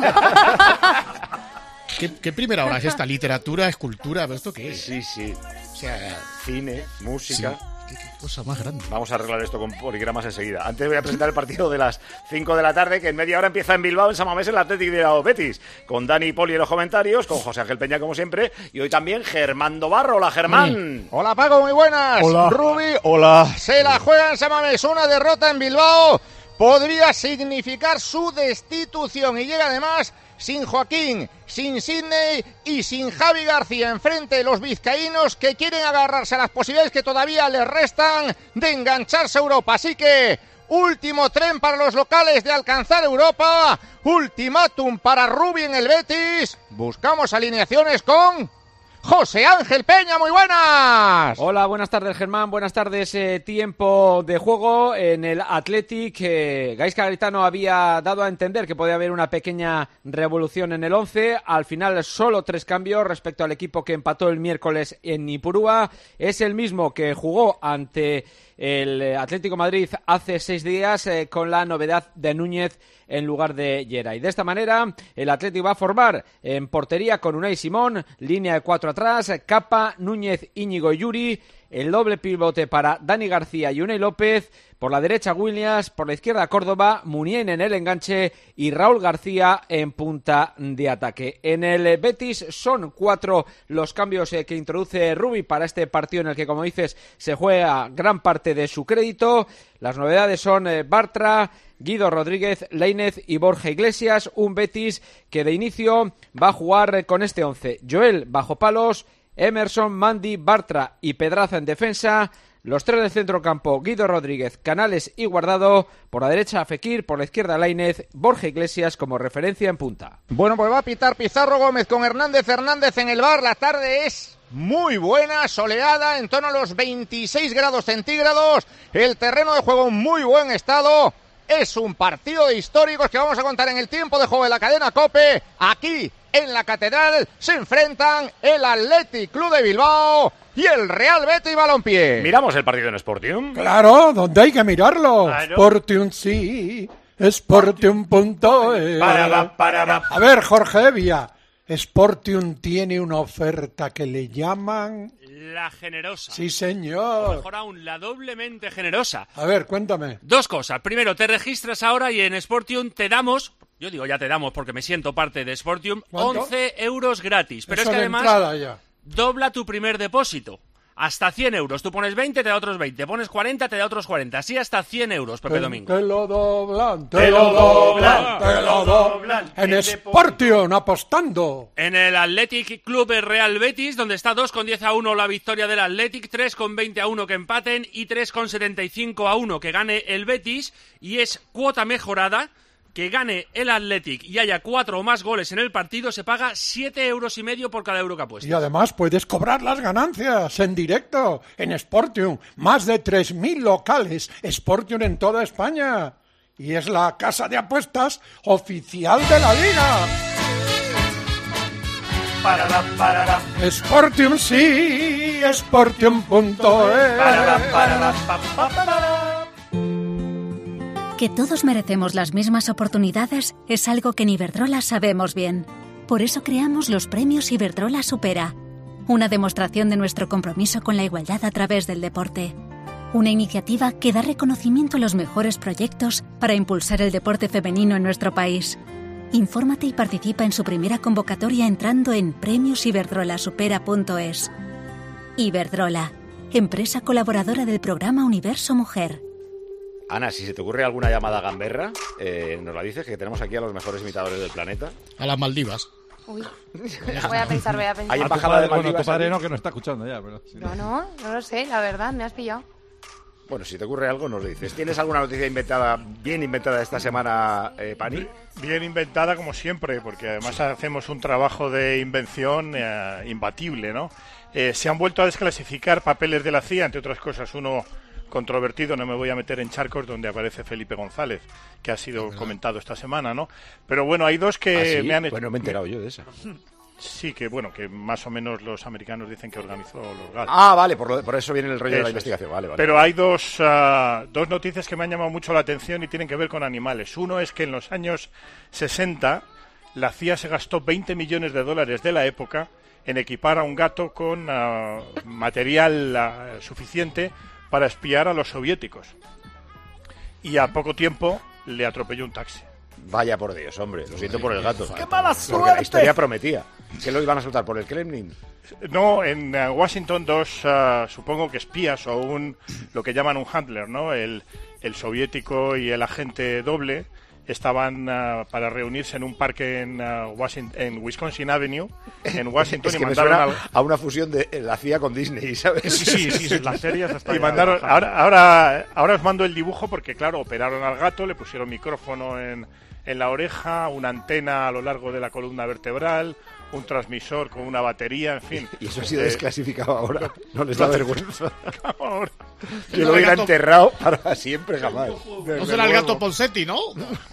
¿Qué, qué primera hora es esta? ¿Literatura, escultura? ¿Pero esto qué es? Sí, sí. O sea, Cine, música. sí. ¿Qué, qué cosa más grande. Vamos a arreglar esto con poligramas enseguida. Antes voy a presentar el partido de las cinco de la tarde, que en media hora empieza en Bilbao, en San Mamés, el Athletic de Betis. Con Dani y Poli en los comentarios, con José Ángel Peña, como siempre, y hoy también Germán Dobarro. Hola, Germán. Hola, Paco, muy buenas. Hola. Rubi, hola. Se la juega en San Mamés. Una derrota en Bilbao podría significar su destitución. Y llega además sin Joaquín, sin Sidney y sin Javi García enfrente de los vizcaínos, que quieren agarrarse a las posibilidades que todavía les restan de engancharse a Europa. Así que último tren para los locales de alcanzar Europa. Ultimátum para Rubi en el Betis. Buscamos alineaciones con José Ángel Peña, muy buenas. Hola, buenas tardes, Germán. Buenas tardes. Eh, tiempo de juego en el Athletic. Eh, Gaizka Garitano había dado a entender que podía haber una pequeña revolución en el once. Al final, solo tres cambios respecto al equipo que empató el miércoles en Ipurúa. Es el mismo que jugó ante el Atlético Madrid hace seis días, eh, con la novedad de Núñez en lugar de Geray. De esta manera, el Atlético va a formar en portería con Unai Simón, línea de cuatro atrás, Capa, Núñez, Íñigo y Yuri, el doble pivote para Dani García y Unai López, por la derecha Williams, por la izquierda Córdoba, Muniain en el enganche y Raúl García en punta de ataque. En el Betis son cuatro los cambios eh, que introduce Rubi para este partido en el que, como dices, se juega gran parte de su crédito. Las novedades son eh, Bartra, Guido Rodríguez, Lainez y Borja Iglesias. Un Betis que de inicio va a jugar eh, con este once. Joel bajo palos, Emerson, Mandy, Bartra y Pedraza en defensa. Los tres del centrocampo, Guido Rodríguez, Canales y Guardado. Por la derecha, Fekir. Por la izquierda, Lainez. Borja Iglesias como referencia en punta. Bueno, pues va a pitar Pizarro Gómez con Hernández Hernández en el bar. La tarde es muy buena, soleada, en torno a los veintiséis grados centígrados. El terreno de juego en muy buen estado. Es un partido de históricos que vamos a contar en el tiempo de juego de la cadena COPE. Aquí, en la Catedral, se enfrentan el Athletic Club de Bilbao y el Real Betis Balompié. Miramos el partido en Sportium. Claro, donde hay que mirarlo. Claro. Sportium sí, Sportium punto es. Para, para, para. A ver, Jorge Evia, Sportium tiene una oferta que le llaman... La generosa. Sí, O señor. mejor aún, la doblemente generosa. A ver, cuéntame. Dos cosas. Primero, te registras ahora y en Sportium te damos, yo digo ya te damos porque me siento parte de Sportium, ¿Cuánto? once euros gratis. Pero Eso es que de además entrada ya. dobla tu primer depósito. Hasta cien euros. Tú pones veinte, te da otros veinte. Pones cuarenta, te da otros cuarenta. Así hasta cien euros, Pepe Te, Domingo. te lo doblan, te, Te lo lo doblan, doblan, te lo doblan. En Sportium, apostando. En el Athletic Club Real Betis, donde está dos con diez a uno la victoria del Athletic, tres con veinte a uno que empaten y tres con setenta y cinco a uno que gane el Betis. Y es cuota mejorada. Que gane el Athletic y haya cuatro o más goles en el partido, se paga siete euros y medio por cada euro que apuestes. Y además puedes cobrar las ganancias en directo en Sportium. Más de tres mil locales Sportium en toda España. Y es la casa de apuestas oficial de la liga. Parará, parará. Sportium sí, Sportium punto es. Parará, parará, pa, pa, parará. Que todos merecemos las mismas oportunidades es algo que en Iberdrola sabemos bien. Por eso creamos los premios Iberdrola Supera, una demostración de nuestro compromiso con la igualdad a través del deporte. Una iniciativa que da reconocimiento a los mejores proyectos para impulsar el deporte femenino en nuestro país. Infórmate y participa en su primera convocatoria entrando en premios iberdrola supera punto es. Iberdrola, empresa colaboradora del programa Universo Mujer. Ana, si se te ocurre alguna llamada gamberra, eh, nos la dices, que tenemos aquí a los mejores imitadores del planeta. A las Maldivas. Uy, voy a pensar, voy a pensar. Hay A tu embajada padre, de bueno, Maldivas tu padre aquí. no, que no está escuchando ya. Pero sí. No, no, no lo sé, la verdad, me has pillado. Bueno, si te ocurre algo, nos lo dices. ¿Tienes alguna noticia inventada, bien inventada esta semana, eh, Pani? Bien inventada, como siempre, porque además hacemos un trabajo de invención eh, imbatible, ¿no? Eh, se han vuelto a desclasificar papeles de la C I A, entre otras cosas, uno controvertido, no me voy a meter en charcos, donde aparece Felipe González, que ha sido no, comentado esta semana, ¿no? Pero bueno, hay dos que ¿Ah, sí? me han hecho... Bueno, me he enterado yo de esa. Sí, que bueno, que más o menos los americanos dicen que organizó los G A L. Ah, vale, por, lo, por eso viene el rollo eso de la es. investigación. Vale, vale. Pero hay dos, uh, dos noticias que me han llamado mucho la atención y tienen que ver con animales. Uno es que en los años sesenta la C I A se gastó veinte millones de dólares de la época en equipar a un gato con uh, material uh, suficiente para espiar a los soviéticos. Y a poco tiempo le atropelló un taxi. Vaya por Dios, hombre, lo siento por el gato. ¡Qué mala suerte! Porque la historia prometía. ¿Que lo iban a soltar por el Kremlin? No, en uh, Washington dos, uh, supongo que espías o un lo que llaman un handler, ¿no? El, el soviético y el agente doble estaban uh, para reunirse en un parque en, uh, Washington, en Wisconsin Avenue, en Washington, es que y me mandaron suena al... a una fusión de la C I A con Disney, ¿sabes? Sí, sí, sí, sí las series hasta y mandaron, ahora, ahora, ahora os mando el dibujo porque, claro, operaron al gato, le pusieron micrófono en, en la oreja, una antena a lo largo de la columna vertebral, un transmisor con una batería, en fin. Y eso ha sido eh, desclasificado ahora. No les da vergüenza. Ahora. Yo lo hubiera enterrado para siempre, jamás. No será el gato Ponseti, ¿no?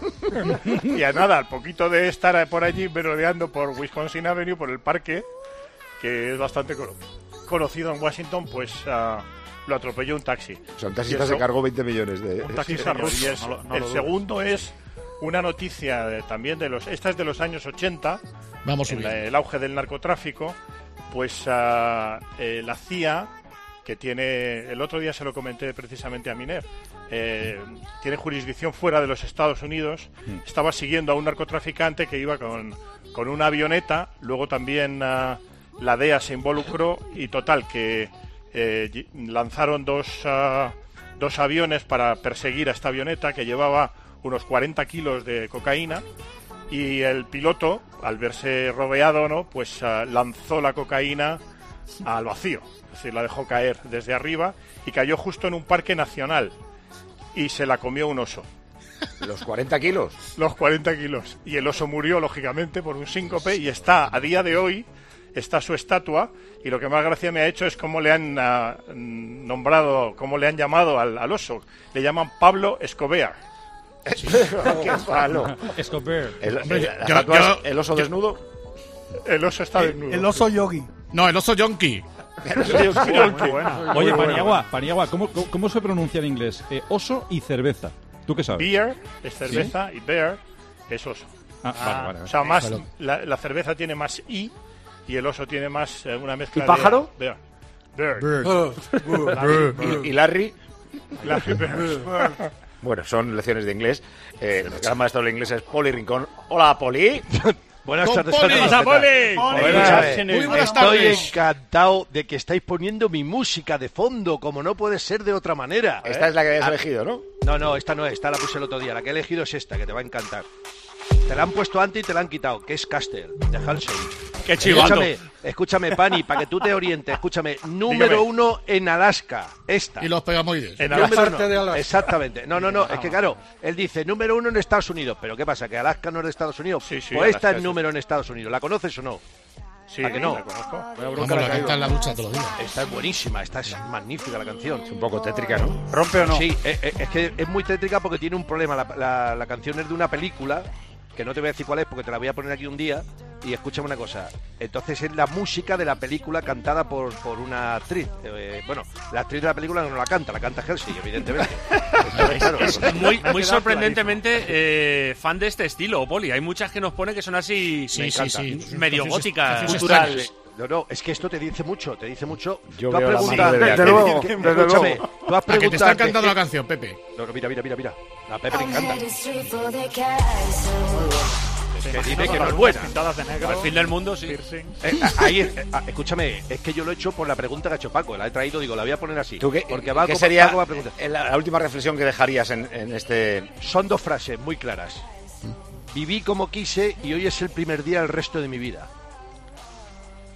Y a nada, al poquito de estar por allí merodeando por Wisconsin Avenue, por el parque, que es bastante co- conocido en Washington, pues uh, lo atropelló un taxi. O sea, un taxista se cargó veinte millones de... Un taxista ruso. Y es, no, no el segundo es una noticia de, también de los... Esta es de los años ochenta. Vamos en la, el auge del narcotráfico, pues uh, eh, la C I A, que tiene, el otro día se lo comenté precisamente a Miner, eh, tiene jurisdicción fuera de los Estados Unidos, mm. estaba siguiendo a un narcotraficante que iba con, con una avioneta, luego también uh, la D E A se involucró y total, que eh, lanzaron dos, uh, dos aviones para perseguir a esta avioneta que llevaba unos cuarenta kilos de cocaína. Y el piloto, al verse rodeado, ¿no? Pues uh, lanzó la cocaína al vacío. Es decir, la dejó caer desde arriba y cayó justo en un parque nacional. Y se la comió un oso. ¿Los cuarenta kilos? Los cuarenta kilos. Y el oso murió, lógicamente, por un síncope. Y está, a día de hoy, está su estatua. Y lo que más gracia me ha hecho es cómo le han uh, nombrado, cómo le han llamado al, al oso. Le llaman Pablo Escobar. Sí. ¡Qué palo! Escobar. El, Hombre, el, yo, yo, ¿El oso yo, desnudo? El oso está el, desnudo. El oso yogi. No, el oso yonki. Oye, Paniagua, Paniagua, ¿cómo, cómo, ¿cómo se pronuncia en inglés? Eh, oso y cerveza. ¿Tú qué sabes? Beer es cerveza, ¿sí? Y bear es oso. Ah, ah, vale, vale, vale. O sea, más, la, la cerveza tiene más I y el oso tiene más eh, una mezcla ¿Y pájaro? de... Bear. Bird. Bird. ¿Y, ¿Y Larry? Larry Bird. Bueno, son lecciones de inglés. Eh, el gran maestro del inglés es Poli Rincón. Hola, Poli. Buenas tardes Poli. a todos. Hola, Poli. Poli. Buenas. Muy buenas tardes. Estoy encantado de que estáis poniendo mi música de fondo, como no puede ser de otra manera. Esta ¿eh? es la que habías ah, elegido, ¿no? No, no, esta no es. Esta la puse el otro día. La que he elegido es esta, que te va a encantar. Te la han puesto antes y te la han quitado, que es Caster, de Halsey. ¡Qué chivato! Escúchame, escúchame, Pani, para que tú te orientes. Escúchame, número Dígame. uno en Alaska, esta. Y los pegamoides. En Número Alaska. uno. De Alaska. Exactamente. No, no, no, es que claro, él dice número uno en Estados Unidos. ¿Pero qué pasa, que Alaska no es de Estados Unidos? Sí, sí, pues esta Alaska es número en Estados Unidos. ¿La conoces o no? Sí, ¿A que no? la conozco. Vamos, la canta en la ducha todos los días. Esta es buenísima, esta es magnífica la canción. Es un poco tétrica, ¿no? ¿Rompe o no? Sí, es, es que es muy tétrica porque tiene un problema. La, la, la canción es de una película, que no te voy a decir cuál es porque te la voy a poner aquí un día. Y escúchame una cosa, entonces es la música de la película cantada por, por una actriz. Eh, bueno, la actriz de la película no la canta, la canta Halsey, evidentemente. Entonces, claro, Es muy, muy sorprendentemente eh, fan de este estilo, Poli. Hay muchas que nos pone que son así Sí, sí, sí. medio góticas. cultural. No, no, es que esto te dice mucho, te dice mucho. Yo tú has veo la preguntado, mano de Desde luego, desde luego. escúchame, tú has A que te está preguntado. cantando la canción, Pepe. No, no, mira, mira, mira, mira. A Pepe le encanta. Que dime que no es buena. Pintadas de negro. Al fin del mundo, sí. Eh, ahí, eh, escúchame, es que yo lo he hecho por la pregunta que ha hecho Paco, la he traído, digo, la voy a poner así. ¿Tú qué, porque va ¿qué como sería Paco va a preguntar. la, la última reflexión que dejarías en, en este...? Son dos frases muy claras. Viví como quise y hoy es el primer día del resto de mi vida.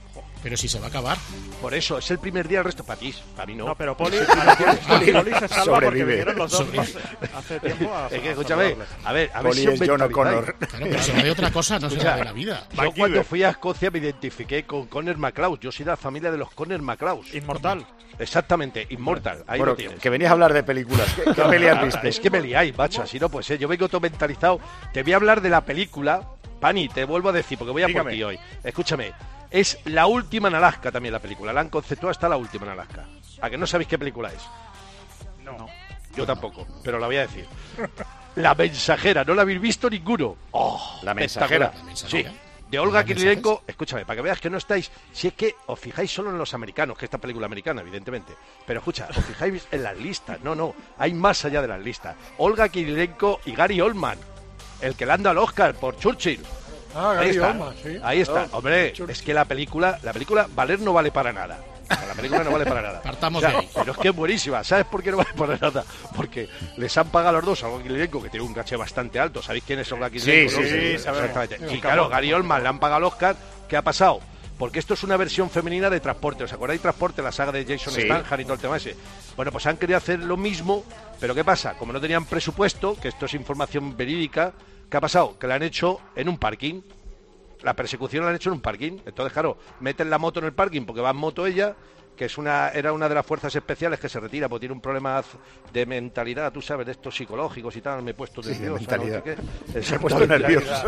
Pero si se va a acabar. Por eso, es el primer día, el resto para ti, para mí no. No, pero Poli, Poli, Poli se salva sobrevive. porque vinieron los dos Sobrevive. hace tiempo a, Es que, a escúchame, saludarle. a ver, a ver Poli si os es John mentalizáis. O'Connor. Claro, pero se va de otra cosa, no se va de la vida. Yo cuando fui a Escocia me identifiqué con Conor McLeod. Yo soy de la familia de los Conor McLeod. Inmortal. Exactamente, Inmortal. Ahí Bueno, lo tienes. que venías a hablar de películas. ¿Qué, qué peli has visto? Es que me liáis, macho, así no puede ser. Yo vengo todo mentalizado. Te voy a hablar de la película. Pani, te vuelvo a decir, porque voy a Dígame. por ti hoy. Escúchame, es La Última en Alaska también la película. La han conceptuado hasta La Última en Alaska. ¿A que no sabéis qué película es? No. Yo tampoco, pero la voy a decir. La Mensajera, ¿no la habéis visto ninguno? Oh, La Mensajera. espectacular. ¿La Mensajera? Sí. De Olga ¿La Kirilenko, escúchame, para que veas que no estáis, si es que os fijáis solo en los americanos, que esta película americana, evidentemente, pero escucha, os fijáis en las listas, no, no, hay más allá de las listas. Olga Kirilenko y Gary Oldman, el que le anda al Oscar por Churchill. Ah, Ahí Gary está, Oldman, sí. ahí está. Oh, Hombre, es que la película, la película valer no vale para nada. O sea, la película no vale para nada. Partamos O sea, de ahí. Pero es que es buenísima. ¿Sabes por qué no vale para nada? Porque les han pagado a los dos a Olga Kirilenko, que tiene un caché bastante alto. ¿Sabéis quién es Olga Kirilenko? Sí, ¿no? sí, sí, sabemos. Exactamente. Y claro, Gary Oldman le han pagado al Oscar. ¿Qué ha pasado? Porque esto es una versión femenina de Transporte. ¿Os acordáis de Transporte, la saga de Jason Sí. Statham y todo el tema ese? Bueno, pues han querido hacer lo mismo, pero ¿qué pasa? Como no tenían presupuesto, que esto es información verídica, ¿qué ha pasado? Que la han hecho en un parking. La persecución la han hecho en un parking. Entonces, claro, meten la moto en el parking porque va en moto ella, que es una era una de las fuerzas especiales que se retira porque tiene un problema de mentalidad, tú sabes, de estos psicológicos y tal. Me he puesto Sí, de nervioso. mentalidad. ¿no? Se ha puesto nervioso.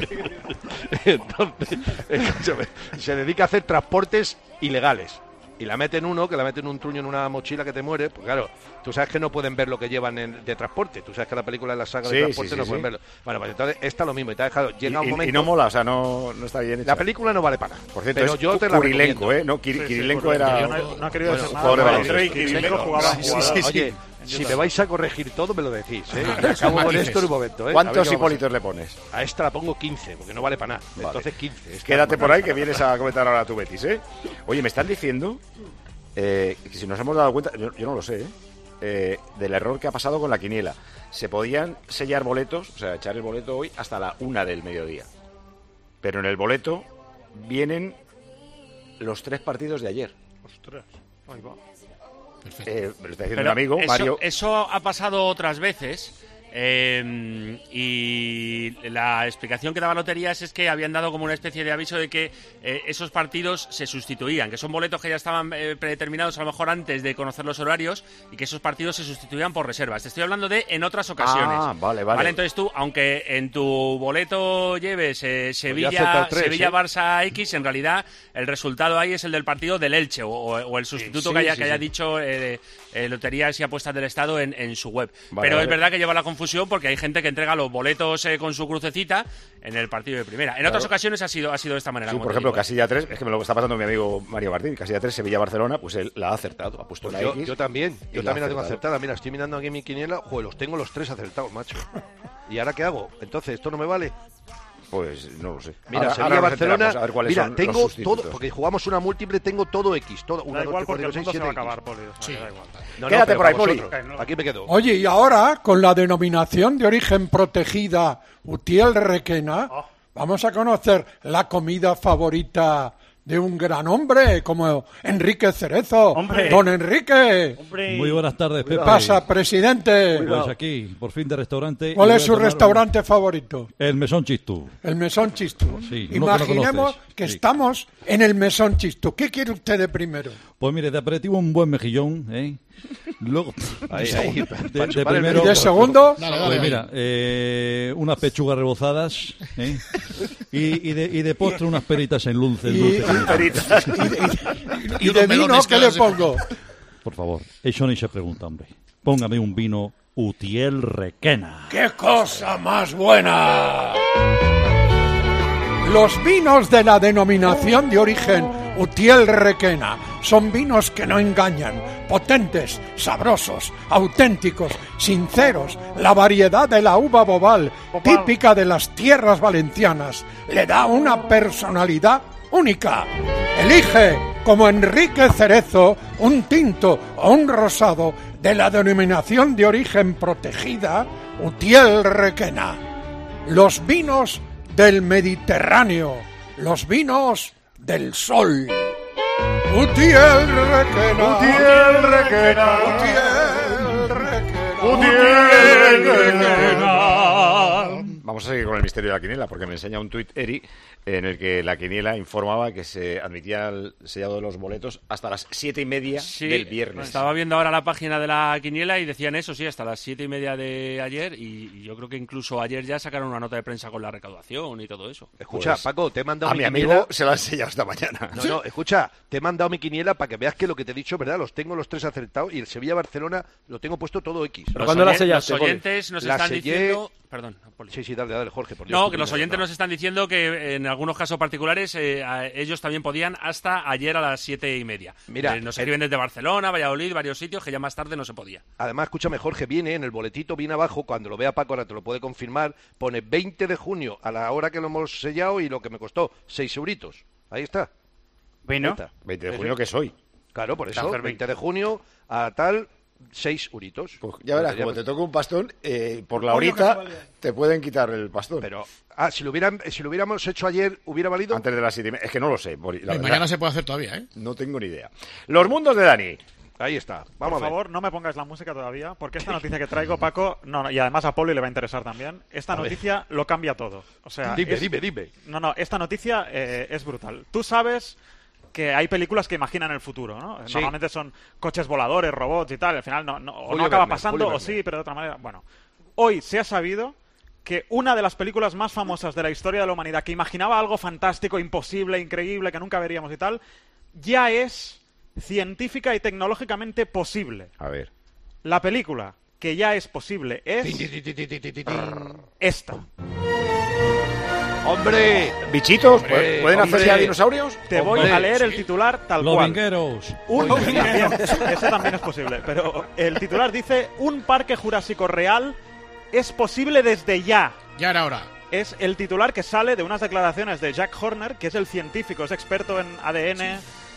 Entonces, escúchame, se dedica a hacer transportes ilegales. Y la meten uno, que la meten un truño en una mochila que te muere, pues claro, tú sabes que no pueden ver lo que llevan en- de transporte. Tú sabes que la película de la saga Sí, de transporte sí, sí, no sí. pueden verlo. Bueno, pues entonces esta lo mismo. Y te ha dejado, llega Y, un y- momento. y no mola, o sea, no, no está bien hecha. La película no vale para nada. Por cierto, pero es yo te la Kurilenko, recomiendo. ¿eh? No, Kiri- Sí, sí, Kirilenko Kurilenko. era... Yo no- no ha querido bueno, decir nada. jugador de Vale, baloncesto. Andrei Kirilenko jugaba- Sí, sí, jugaba- sí, sí. Oye, si me vais a corregir todo, me lo decís, ¿eh? Y acabo con Matices. esto en un momento, ¿eh? A ver ¿Cuántos qué vamos a Hipólitos hacer. le pones? A esta la pongo quince, porque no vale para nada. Vale. Entonces quince. Esta Quédate no por vale ahí que para vienes nada. a comentar ahora tu Betis, ¿eh? Oye, me están diciendo, eh, que si nos hemos dado cuenta, yo, yo no lo sé, ¿eh? Eh, del error que ha pasado con la quiniela. Se podían sellar boletos, o sea, echar el boleto hoy hasta la una del mediodía. Pero en el boleto vienen los tres partidos de ayer. Ostras, ahí va. Eh, me lo está diciendo Pero un amigo, eso, Mario. eso ha pasado otras veces. eh, y la explicación que daba Loterías es que habían dado como una especie de aviso de que eh, esos partidos se sustituían, que son boletos que ya estaban eh, predeterminados a lo mejor antes de conocer los horarios y que esos partidos se sustituían por reservas. Te estoy hablando de en otras ocasiones. Ah, vale, vale. Entonces tú, aunque en tu boleto lleves eh, Sevilla, acepta tres, Sevilla ¿eh? Barça X, en realidad el resultado ahí es el del partido del Elche o, o- o el sustituto Sí, que haya, sí, que haya sí. dicho eh, eh, Loterías y Apuestas del Estado en, en su web. Vale, Pero vale. es verdad que lleva la confusión porque hay gente que entrega los boletos eh, con su crucecita en el partido de primera. En otras Claro. ocasiones ha sido, ha sido de esta manera. Sí, como por te ejemplo, digo, ¿eh? Casilla tres, es que me lo está pasando mi amigo Mario Martín, Casilla tres, Sevilla-Barcelona, pues él la ha acertado, ha puesto Pues la yo, X. yo también, y yo la ha también la tengo acertado. acertada. Mira, estoy mirando aquí mi quiniela, joder, los tengo los tres acertados, macho. ¿Y ahora qué hago? Entonces, ¿esto no me vale? Pues no lo sé. Mira, Ahora- Sevilla, ahora nos Barcelona, enteramos, a ver cuáles mira, son los tengo sustitutos. todo, porque jugamos una múltiple, tengo todo X, todo, una, Da dos, igual tres, porque el cuatro, mundo cinco, se va a seis, acabar, siete Poli. o sea, Sí. que da igual. No, no, Quédate pero por ahí, para Poli. vosotros. Aquí me quedo. Oye, y ahora, con la denominación de origen protegida Utiel Requena, Oh. vamos a conocer la comida favorita de un gran hombre como Enrique Cerezo. ¡Hombre! ¡Don Enrique! Hombre, Muy buenas tardes, ¿Qué Pepe. pasa, presidente? Pues aquí, por fin de restaurante. ¿Cuál y es voy a su tomar restaurante favorito? un- El Mesón Chistú. El Mesón Chistú. Sí, uno que no Imaginemos conoces. que Sí. estamos en el Mesón Chistú. ¿Qué quiere usted de primero? Pues mire, de aperitivo un buen mejillón, ¿eh? Luego, Ahí, de, ahí, de- para de chupar el primero, ¿Y de segundo? Dale, pues dale, mira, dale. eh, unas pechugas rebozadas, ¿eh? y, y, de, y de postre unas peritas en dulce. en Y- dulce y- caliente. ¿Y, unos de vino melones qué que le no se- pongo? Por favor, eso ni se pregunta, hombre. Póngame un vino Utiel Requena. ¡Qué cosa más buena! Los vinos de la denominación de origen Utiel Requena son vinos que no engañan, potentes, sabrosos, auténticos, sinceros. La variedad de la uva bobal, típica de las tierras valencianas, le da una personalidad única. Elige, como Enrique Cerezo, un tinto o un rosado de la denominación de origen protegida Utiel Requena. Los vinos del Mediterráneo, los vinos del sol. Utiel Requena. Utiel Requena. Utiel Requena. Utiel Requena. Vamos a seguir con el misterio de la quiniela, porque me enseña un tuit Eri en el que la quiniela informaba que se admitía el sellado de los boletos hasta las siete y media Sí, del viernes. Estaba viendo ahora la página de la quiniela y decían eso, sí, hasta las siete y media de ayer. Y, y yo creo que incluso ayer ya sacaron una nota de prensa con la recaudación y todo eso. Escucha, Pues, Paco, te he mandado a mi mi amigo quiniela. se la han sellado esta mañana. No, no, escucha, te he mandado mi quiniela para que veas que lo que te he dicho, ¿verdad? Los tengo los tres acertados y el Sevilla-Barcelona lo tengo puesto todo X. Los, oyen- los oyentes nos La están sellé- diciendo... Perdón, Poli. Sí, sí, dale, dale, Jorge. Por Dios, No, tú que los primero, oyentes no. nos están diciendo que en algunos casos particulares eh, a- ellos también podían hasta ayer a las siete y media. Mira, Eh, nos escriben desde Barcelona, Valladolid, varios sitios que ya más tarde no se podía. Además, escúchame, Jorge, viene en el boletito, viene abajo, cuando lo vea Paco, ahora te lo puede confirmar, pone veinte de junio a la hora que lo hemos sellado y lo que me costó, seis euritos. Ahí está. Bueno, Ahí está. veinte de Sí, junio sí. que soy. Claro, por eso, Hacer veinte de junio a tal, seis euritos. Pues ya verás, como te toca un pastón, eh, por la horita te pueden quitar el pastón. Pero, ah, si lo, hubieran, si lo hubiéramos hecho ayer, ¿hubiera valido? Antes de las siete y media. Es que no lo sé. Bori, la Y verdad. mañana se puede hacer todavía, ¿eh? No tengo ni idea. Los mundos de Dani. Ahí está. por Vamos a ver. favor, no me pongas la música todavía, porque esta noticia que traigo, Paco, no, no, y además a Poli le va a interesar también, esta A ver. noticia lo cambia todo. O sea, Dime, es- dime, dime. No, no, esta noticia eh, es brutal. Tú sabes que hay películas que imaginan el futuro, ¿no? Sí. Normalmente son coches voladores, robots y tal, al final no, no, o Julio no acaba Verne, pasando, Julio o sí, pero de otra manera. Bueno, hoy se ha sabido que una de las películas más famosas de la historia de la humanidad, que imaginaba algo fantástico, imposible, increíble, que nunca veríamos y tal, ya es científica y tecnológicamente posible. A ver. La película que ya es posible es esta. ¡Hombre! ¿Bichitos? Hombre, ¿Pueden hacer hombre. ya dinosaurios? Te voy Hombre, a leer el sí. titular tal Los cual. vingueros. Un, también, eso también es posible, pero el titular dice: un parque jurásico real es posible desde ya. Ya era hora. Es el titular que sale de unas declaraciones de Jack Horner, que es el científico, es experto en A D N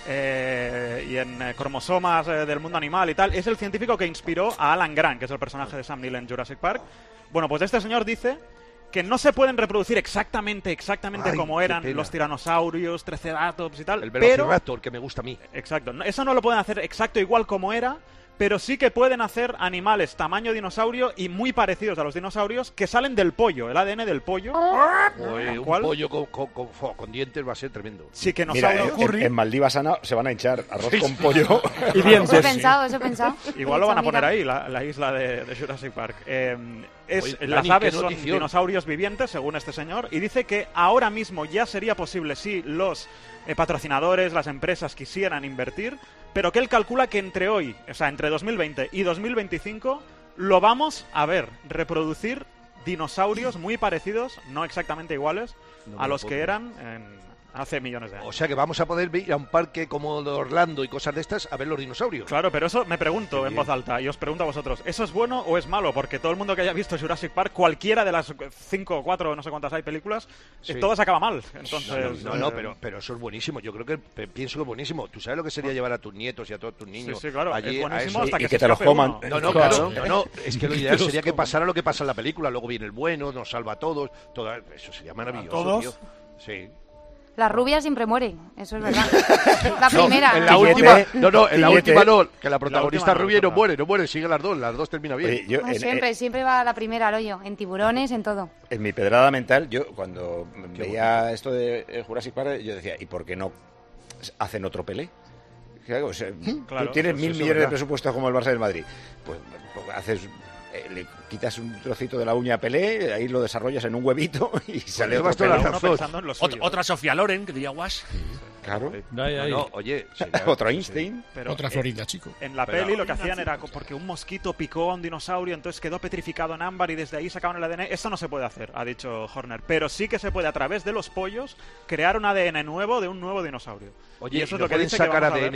eh, y en eh, cromosomas eh, del mundo animal y tal. Es el científico que inspiró a Alan Grant, que es el personaje de Sam Neill en Jurassic Park. Bueno, pues este señor dice que no se pueden reproducir exactamente, exactamente Ay, como qué eran pena. los tiranosaurios, triceratops y tal. El pero Velociraptor, que me gusta a mí. Exacto. No- Eso no lo pueden hacer exacto igual como era, pero sí que pueden hacer animales tamaño dinosaurio y muy parecidos a los dinosaurios que salen del pollo, el A D N del pollo. Oye, tal un cual. pollo con, con- con- fo, con dientes va a ser tremendo. Sí que nos Mira, ha en, ocurrido. en Maldivas Ana se van a hinchar arroz Sí, con sí. pollo. Y Eso he dientes. pensado, eso he pensado. Igual He lo van a dicho, poner mira, ahí, la, la isla de, de Jurassic Park. Eh, es, Oye, las Dani, aves qué son notición. dinosaurios vivientes, según este señor, y dice que ahora mismo ya sería posible si los eh, patrocinadores, las empresas quisieran invertir, pero que él calcula que entre hoy, o sea, entre dos mil veinte y dos mil veinticinco, lo vamos a ver reproducir dinosaurios muy parecidos, no exactamente iguales, No me a lo los puedo que creer. eran en- hace millones de años. O sea que vamos a poder ir a un parque como de Orlando y cosas de estas a ver los dinosaurios. Claro, pero eso me pregunto Qué en bien. voz alta y os pregunto a vosotros, ¿eso es bueno o es malo? Porque todo el mundo que haya visto Jurassic Park, cualquiera de las cinco o cuatro, no sé cuántas hay películas, Sí. eh, todas acaba mal. No, Entonces, no, no, no, eh, pero, pero eso es buenísimo. Yo creo que pe- pienso que es buenísimo. ¿Tú sabes lo que sería llevar a tus nietos y a todos tus niños sí, claro, allí es a buenísimo eso? hasta Y- que y se que te los escape coman. uno. No, no, Claro. claro. No, no, es que lo ideal sería que pasara lo que pasa en la película. Luego viene el bueno, nos salva a todos. Toda, eso sería maravilloso, todos? tío. Sí. Las rubias siempre mueren, eso es verdad. La No, primera. en la Tillete, última, no, no, en la Tillete. última no, que la protagonista última no, rubia no no. muere, no muere, sigue las dos, las dos termina bien. Oye, yo, Ah, en, siempre, siempre va la primera al hoyo. En tiburones, en todo. en mi pedrada mental, yo cuando veía esto de eh, Jurassic Park, yo decía, ¿y por qué no hacen otro Pelé? Claro, o sea, Claro, tú tienes pues mil eso es millones de verdad. presupuesto como el Barça del Madrid. Pues, pues haces, eh, le quitas un trocito de la uña a Pelé, ahí lo desarrollas en un huevito y sale llevas otro toda la Pelé. uno razón. pensando en lo suyo. Ot- otra Sofía Loren, que diría Wash. Claro. Ahí, No, ahí. no, oye, sería- Otro Einstein. Pero, Otra eh, Florinda, chico. En la Pero- peli lo que hacían era co- porque un mosquito picó a un dinosaurio, entonces quedó petrificado en ámbar y desde ahí sacaban el A D N. Eso no se puede hacer, ha dicho Horner. Pero sí que se puede, a través de los pollos, crear un A D N nuevo de un nuevo dinosaurio. Oye, y eso es ¿no lo que pueden dice que sacar vamos a A D ver. N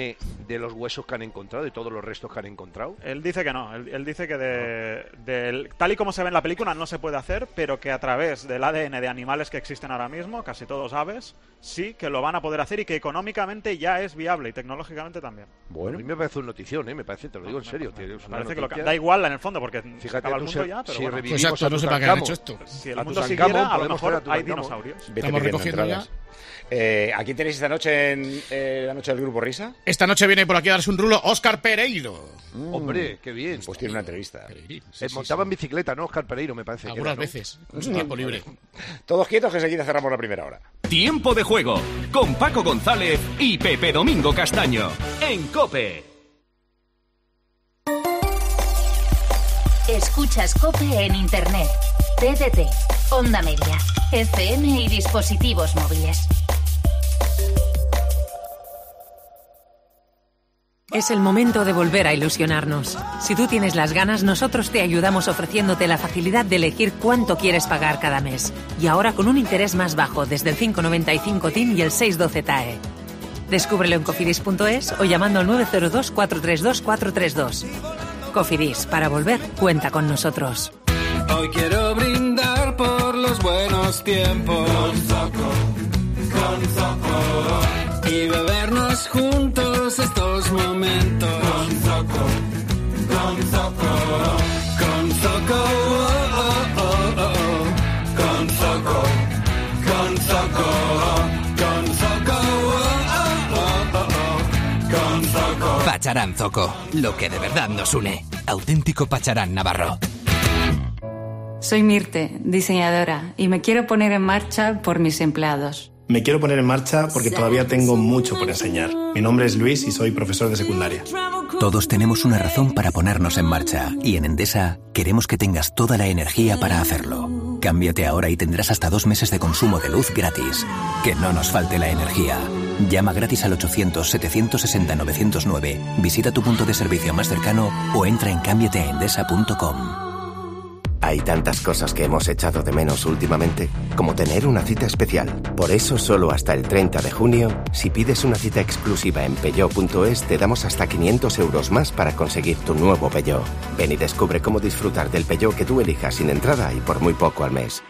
de los huesos que han encontrado, de todos los restos que han encontrado? Él dice que no, él, él dice que de, de, tal y como se ve en la película no se puede hacer, pero que a través del A D N de animales que existen ahora mismo, casi todos aves, sí que lo van a poder hacer y que económicamente ya es viable y tecnológicamente también. Bueno, a mí me parece una notición, ¿eh? Me parece, te lo digo en serio. Me, me, me parece que lo, da igual en el fondo, porque fíjate, se acaba el mundo se, ya, pero si bueno. revivimos Exacto, a no sé para qué han hecho esto. Si el mundo siguiera, a lo mejor hay dinosaurios. Estamos recogiendo ya. Eh, ¿A quién tenéis esta noche en eh, la noche del Grupo Risa? Esta noche viene por aquí a darse un rulo Óscar Pereiro. Mm. Hombre, qué bien. Pues tiene una entrevista. Sí, eh, sí, montaba sí. en bicicleta, ¿no? Óscar Pereiro, me parece. Algunas que era, ¿no? veces, con su tiempo libre. Todos quietos, que enseguida cerramos la primera hora. Tiempo de juego con Paco González y Pepe Domingo Castaño en COPE. Escuchas COPE en Internet, T D T, Onda Media, F M y dispositivos móviles. Es el momento de volver a ilusionarnos. Si tú tienes las ganas, nosotros te ayudamos ofreciéndote la facilidad de elegir cuánto quieres pagar cada mes. Y ahora con un interés más bajo, desde el cinco noventa y cinco T I N y el seis doce T A E. Descúbrelo en cofidis punto es o llamando al nueve cero dos, cuatro tres dos, cuatro tres dos. Cofidis, para volver, cuenta con nosotros. Hoy quiero brindar por los buenos tiempos. Con Zoco, con Zoco. Y bebernos juntos estos momentos. Con Zoco, con Zoco. Con Zoco, oh, oh, oh, oh. Con Zoco, con Zoco. Con Zoco, oh, oh, oh, oh. Con Zoco. Pacharán Zoco, lo que de verdad nos une. Auténtico Pacharán Navarro. Soy Mirte, diseñadora, y me quiero poner en marcha por mis empleados. Me quiero poner en marcha porque todavía tengo mucho por enseñar. Mi nombre es Luis y soy profesor de secundaria. Todos tenemos una razón para ponernos en marcha, y en Endesa queremos que tengas toda la energía para hacerlo. Cámbiate ahora y tendrás hasta dos meses de consumo de luz gratis. Que no nos falte la energía. Llama gratis al ochocientos, setecientos sesenta, novecientos nueve, visita tu punto de servicio más cercano o entra en cámbiate a endesa punto com. Hay tantas cosas que hemos echado de menos últimamente, como tener una cita especial. Por eso, solo hasta el treinta de junio, si pides una cita exclusiva en Peugeot punto es, te damos hasta quinientos euros más para conseguir tu nuevo Peugeot. Ven y descubre cómo disfrutar del Peugeot que tú elijas sin entrada y por muy poco al mes.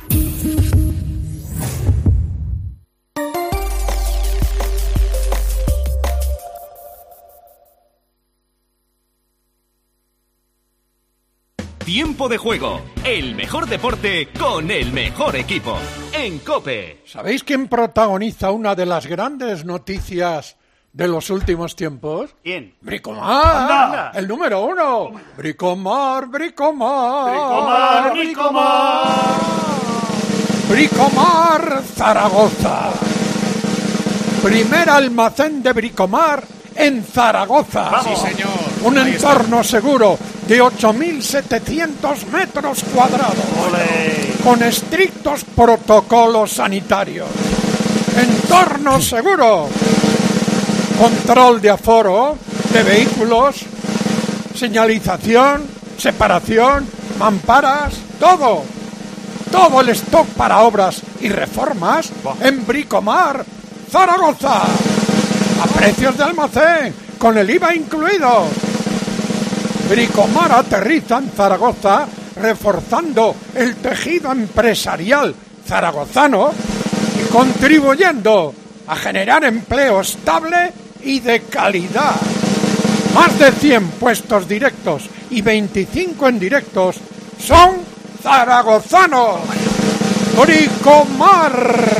Tiempo de juego, el mejor deporte con el mejor equipo. En COPE. ¿Sabéis quién protagoniza una de las grandes noticias de los últimos tiempos? ¿Quién? Bricomar, ¡Anda, anda! El número uno. Bricomar, Bricomar. Bricomar, Bricomar. Bricomar Zaragoza. Primer almacén de Bricomar en Zaragoza. ¡Vamos! Sí, señor. Un Ahí entorno está. seguro de ocho mil setecientos metros cuadrados. ¡Olé! Con estrictos protocolos sanitarios. Entorno seguro. Control de aforo de vehículos, señalización, separación, mamparas, todo. Todo el stock para obras y reformas en Bricomar, Zaragoza. A precios de almacén, con el I V A incluido. Bricomar aterriza en Zaragoza, reforzando el tejido empresarial zaragozano y contribuyendo a generar empleo estable y de calidad. Más de cien puestos directos y veinticinco indirectos son zaragozanos. Bricomar.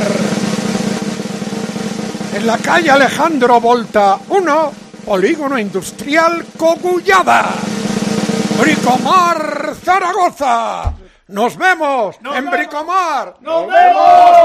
En la calle Alejandro Volta uno, Polígono Industrial Cogullada. Bricomar Zaragoza. ¡Nos vemos en vemos. Bricomar! ¡Nos, ¡Nos vemos!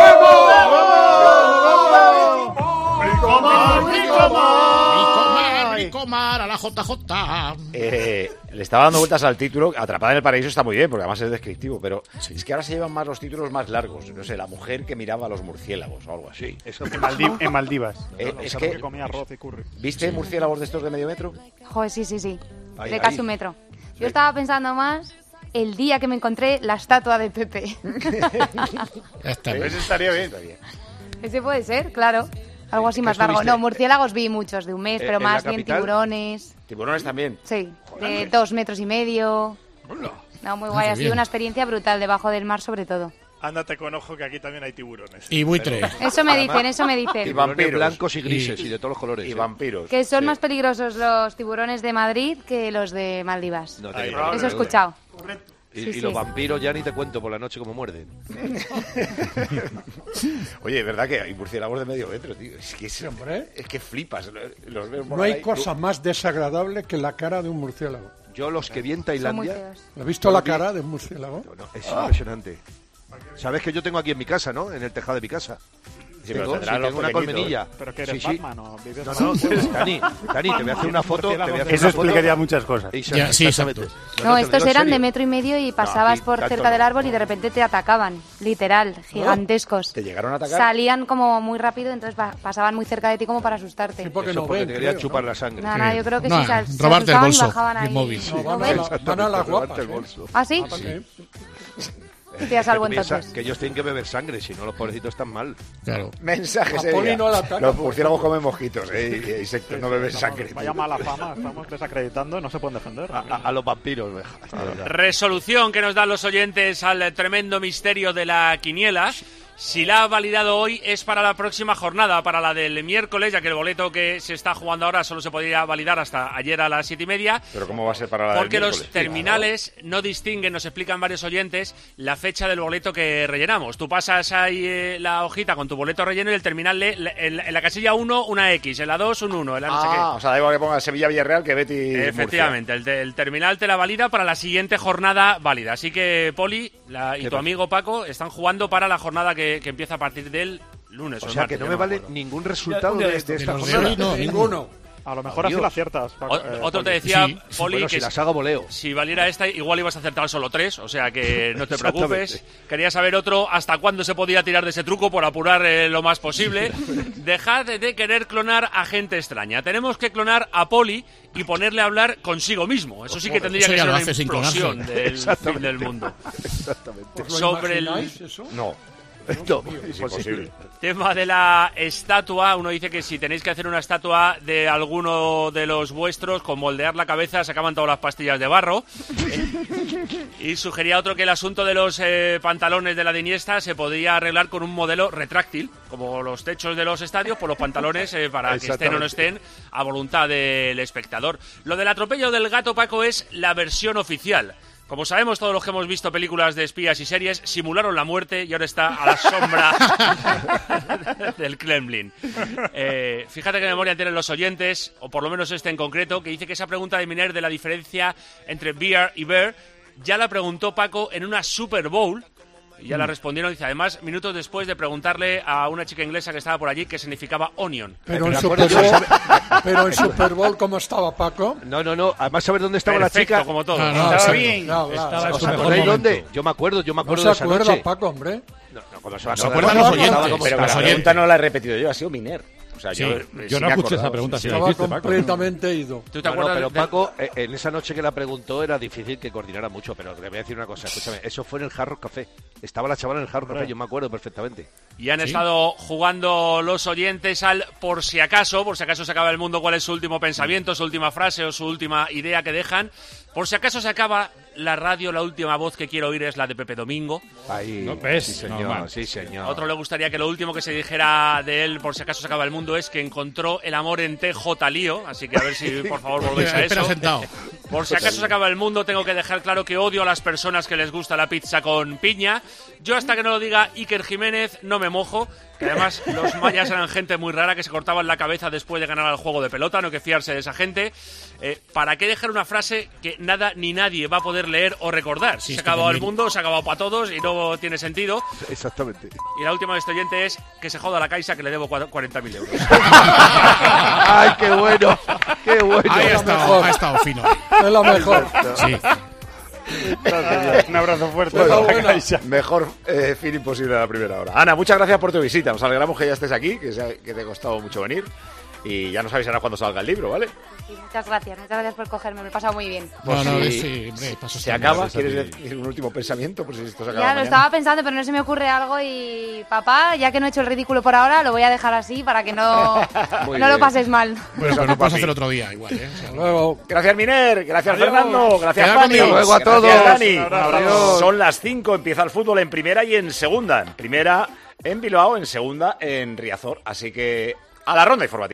¡Nos vemos! ¡Bricomar, Bricomar! Bricomar a la J J. Eh, le estaba dando vueltas al título. Atrapada en el paraíso está muy bien, porque además es descriptivo, pero sí. Es que ahora se llevan más los títulos más largos. No sé, la mujer que miraba a los murciélagos o algo así. Eso en, Maldiv en Maldivas. Eh, no, no, es que, que comía arroz y curry. ¿Viste sí. murciélagos de estos de medio metro? Joder, sí, sí, sí. Ahí, de ahí. casi un metro. Yo sí. estaba pensando más el día que me encontré la estatua de Pepe. Está bien. Ese estaría bien todavía. Ese puede ser, claro. Algo así más largo. No, murciélagos vi muchos de un mes, Eh, pero ¿en más la bien capital? tiburones. Tiburones también. Sí, de dos metros y medio. No, muy guay. qué Ha sido bien. una experiencia brutal debajo del mar, sobre todo. Ándate con ojo que aquí también hay tiburones. Y buitres. Eso me dicen, eso me Y dicen. vampiros blancos y grises y, de todos los colores. Y ¿eh? vampiros. Que son más peligrosos los tiburones de Madrid que los de Maldivas. No te Ahí digo va. nada. Eso he escuchado. Y, Sí, y sí. los vampiros ya ni te cuento por la noche cómo muerden. Oye, es verdad que hay murciélagos de medio metro, tío. Es que, es, Hombre. es que flipas. Los ves por No hay ahí. cosa más desagradable que la cara de un murciélago. Yo los que vi en Son muy Tailandia... feos. ¿Has visto la cara de un murciélago? No, es impresionante. Sabes que yo tengo aquí en mi casa, ¿no? En el tejado de mi casa. Sí, pero tengo, tendrán sí, los tengo una pequeñitos. colmenilla. ¿Pero que eres Sí, sí. Batman o vives No, en no, un- Dani, Dani, te voy a hacer una foto. Te voy a hacer Eso una foto. explicaría muchas cosas. Y- Ya, sí, exactamente. exacto. No, te lo estos digo en eran de serio. metro y medio y pasabas aquí por tanto cerca del no. árbol y de repente te atacaban. Literal, gigantescos. ¿Te llegaron a atacar? Salían como muy rápido, entonces pa- pasaban muy cerca de ti como para asustarte. Sí, porque Eso no porque ven, te querían creo, chupar ¿no? la sangre. No, no, yo creo que No, sí, se, se robarte el asustaban y bolso, bajaban el ahí. móvil. No, ¿No van, a ves? la- van a las guapas. Robarte el ¿eh? bolso. ¿Ah, sí? Sí. Hostia, salvo Tú piensas entonces. que ellos tienen que beber sangre, si no los pobrecitos están mal. Claro. Mensajes. A eh, Poli ya. no la ataca, Los por murciélagos comen mosquitos eh, y, y insectos, no beben sangre. Vaya tío. mala fama, estamos desacreditando, no se pueden defender. A, a- a los vampiros, deja. Resolución que nos dan los oyentes al tremendo misterio de la quiniela. Si la ha validado hoy es para la próxima jornada, para la del miércoles, ya que el boleto que se está jugando ahora solo se podría validar hasta ayer a las siete y media. Pero ¿cómo va a ser para la del Porque los miércoles? terminales no distinguen, nos explican varios oyentes, la fecha del boleto que rellenamos. Tú pasas ahí eh, la hojita con tu boleto relleno y el terminal lee la- en, en la casilla uno una X, en la dos un uno, en la no sé qué. Ah, o sea, da igual que ponga Sevilla-Villarreal que Betty. Efectivamente, el, te- el terminal te la valida para la siguiente jornada válida. Así que Poli la- y ¿Qué tu pasa? amigo Paco están jugando para la jornada que, que empieza a partir del lunes. O el sea, martes, que no ya me vale acuerdo. ningún resultado Un día de, de estos, de esta de los de jornada. hoy, no, Ninguno. A lo mejor así Dios. la aciertas. Paco- O- eh, otro te Poli. decía, Sí. Poli, Bueno, que si las hago voleo. si valiera esta, igual ibas a acertar solo tres, o sea que no te Exactamente. preocupes. Quería saber otro, hasta cuándo se podía tirar de ese truco por apurar eh, lo más posible. Dejad de querer clonar a gente extraña. Tenemos que clonar a Poli y ponerle a hablar consigo mismo. Eso sí que tendría Eso que ya ser lo una hace sin explosión clonarse. del fin Exactamente. del mundo. Exactamente. ¿Os lo Sobre el- imagináis eso? No, No, es imposible. imposible. Tema de la estatua, uno dice que si tenéis que hacer una estatua de alguno de los vuestros, con moldear la cabeza, se acaban todas las pastillas de barro. Y sugería otro que el asunto de los eh, pantalones de la de Iniesta se podría arreglar con un modelo retráctil, como los techos de los estadios, por los pantalones eh, para que estén o no estén a voluntad del espectador. Lo del atropello del gato, Paco, es la versión oficial. Como sabemos todos los que hemos visto películas de espías y series, simularon la muerte y ahora está a la sombra del Kremlin. Eh, fíjate qué memoria tienen los oyentes, o por lo menos este en concreto, que dice que esa pregunta de Miner de la diferencia entre beer y bear ya la preguntó Paco en una Super Bowl. Y ya la respondieron, dice, además, minutos después de preguntarle a una chica inglesa que estaba por allí qué significaba onion. Pero en Me Super acuerdo, Bowl, ¿sabes? pero en Super Bowl, ¿cómo estaba Paco? No, no, no. Además, ¿sabes dónde estaba Perfecto, la chica? como todo. No, no, Estaba exacto. bien. No, claro. Estaba en ¿Os su mejor acordáis momento. dónde? Yo me acuerdo, yo me No acuerdo se de esa acuerda noche. Paco, hombre. No, no, ¿cómo se va a ¿Se acordar? acuerdan los Estaba oyentes? como- Pero Los la oyentes. pregunta no la he repetido yo, ha sido Miner. O sea, Sí, yo, yo sí no me he escuché acordado, esa pregunta, sí. sí, la Estaba hiciste, Paco. completamente ido. ¿Tú te No, no, acuerdas pero de- Paco, eh, en esa noche que la preguntó era difícil que coordinara mucho, pero le voy a decir una cosa, escúchame, eso fue en el Hard Rock Café. Estaba la chavala en el Hard Rock Café, yo me acuerdo perfectamente. Y han Sí. estado jugando los oyentes al por si acaso, por si acaso se acaba el mundo, cuál es su último pensamiento, su última frase o su última idea que dejan. Por si acaso se acaba la radio, la última voz que quiero oír es la de Pepe Domingo. Ahí, No, ves, sí señor, normal. sí señor. A otro le gustaría que lo último que se dijera de él, por si acaso se acaba el mundo, es que encontró el amor en T J Lío. Así que a ver si por favor volvéis a Espera eso. sentado. Por si acaso se acaba el mundo, tengo que dejar claro que odio a las personas que les gusta la pizza con piña. Yo hasta que no lo diga Iker Jiménez no me mojo. Que además los mayas eran gente muy rara que se cortaban la cabeza después de ganar al juego de pelota, no hay que fiarse de esa gente. Eh, ¿Para qué dejar una frase que nada ni nadie va a poder leer o recordar? Sí, se ha es que acabado el también- mundo, se ha acabado para todos y no tiene sentido. Exactamente. Y la última de este oyente es que se joda la Caixa, que le debo cuarenta mil euros. ¡Ay, qué bueno! ¡Qué bueno! Ahí ha la estado, mejor. ha estado fino. Es la mejor. Sí. Un abrazo fuerte. Bueno, para la bueno. Caixa. Mejor eh, fin imposible a la primera hora. Ana, muchas gracias por tu visita. Nos alegramos que ya estés aquí, que, sea- que te ha costado mucho venir. y ya nos avisarás cuando salga el libro, ¿vale? Sí, muchas gracias, muchas gracias por cogerme, me he pasado muy bien. Pues No, no, si, sí, hombre, si paso se está acaba, bien, ¿quieres sí. decir un último pensamiento? Por si esto se acaba Ya lo mañana. estaba pensando, pero no se me ocurre algo y papá, ya que no he hecho el ridículo por ahora, lo voy a dejar así para que no, Muy no lo bien. pases mal. Bueno, pero no puedes papi. hacer otro día igual, ¿eh? O sea, Luego. Gracias, Miner. Gracias, Adiós. Fernando. Gracias, Queda Pani. conmigo. Hasta luego a Gracias, todos. Dani. Un abrazo. Son las cinco. Empieza el fútbol en primera y en segunda. En primera en Bilbao, en segunda en Riazor. Así que a la ronda informativa.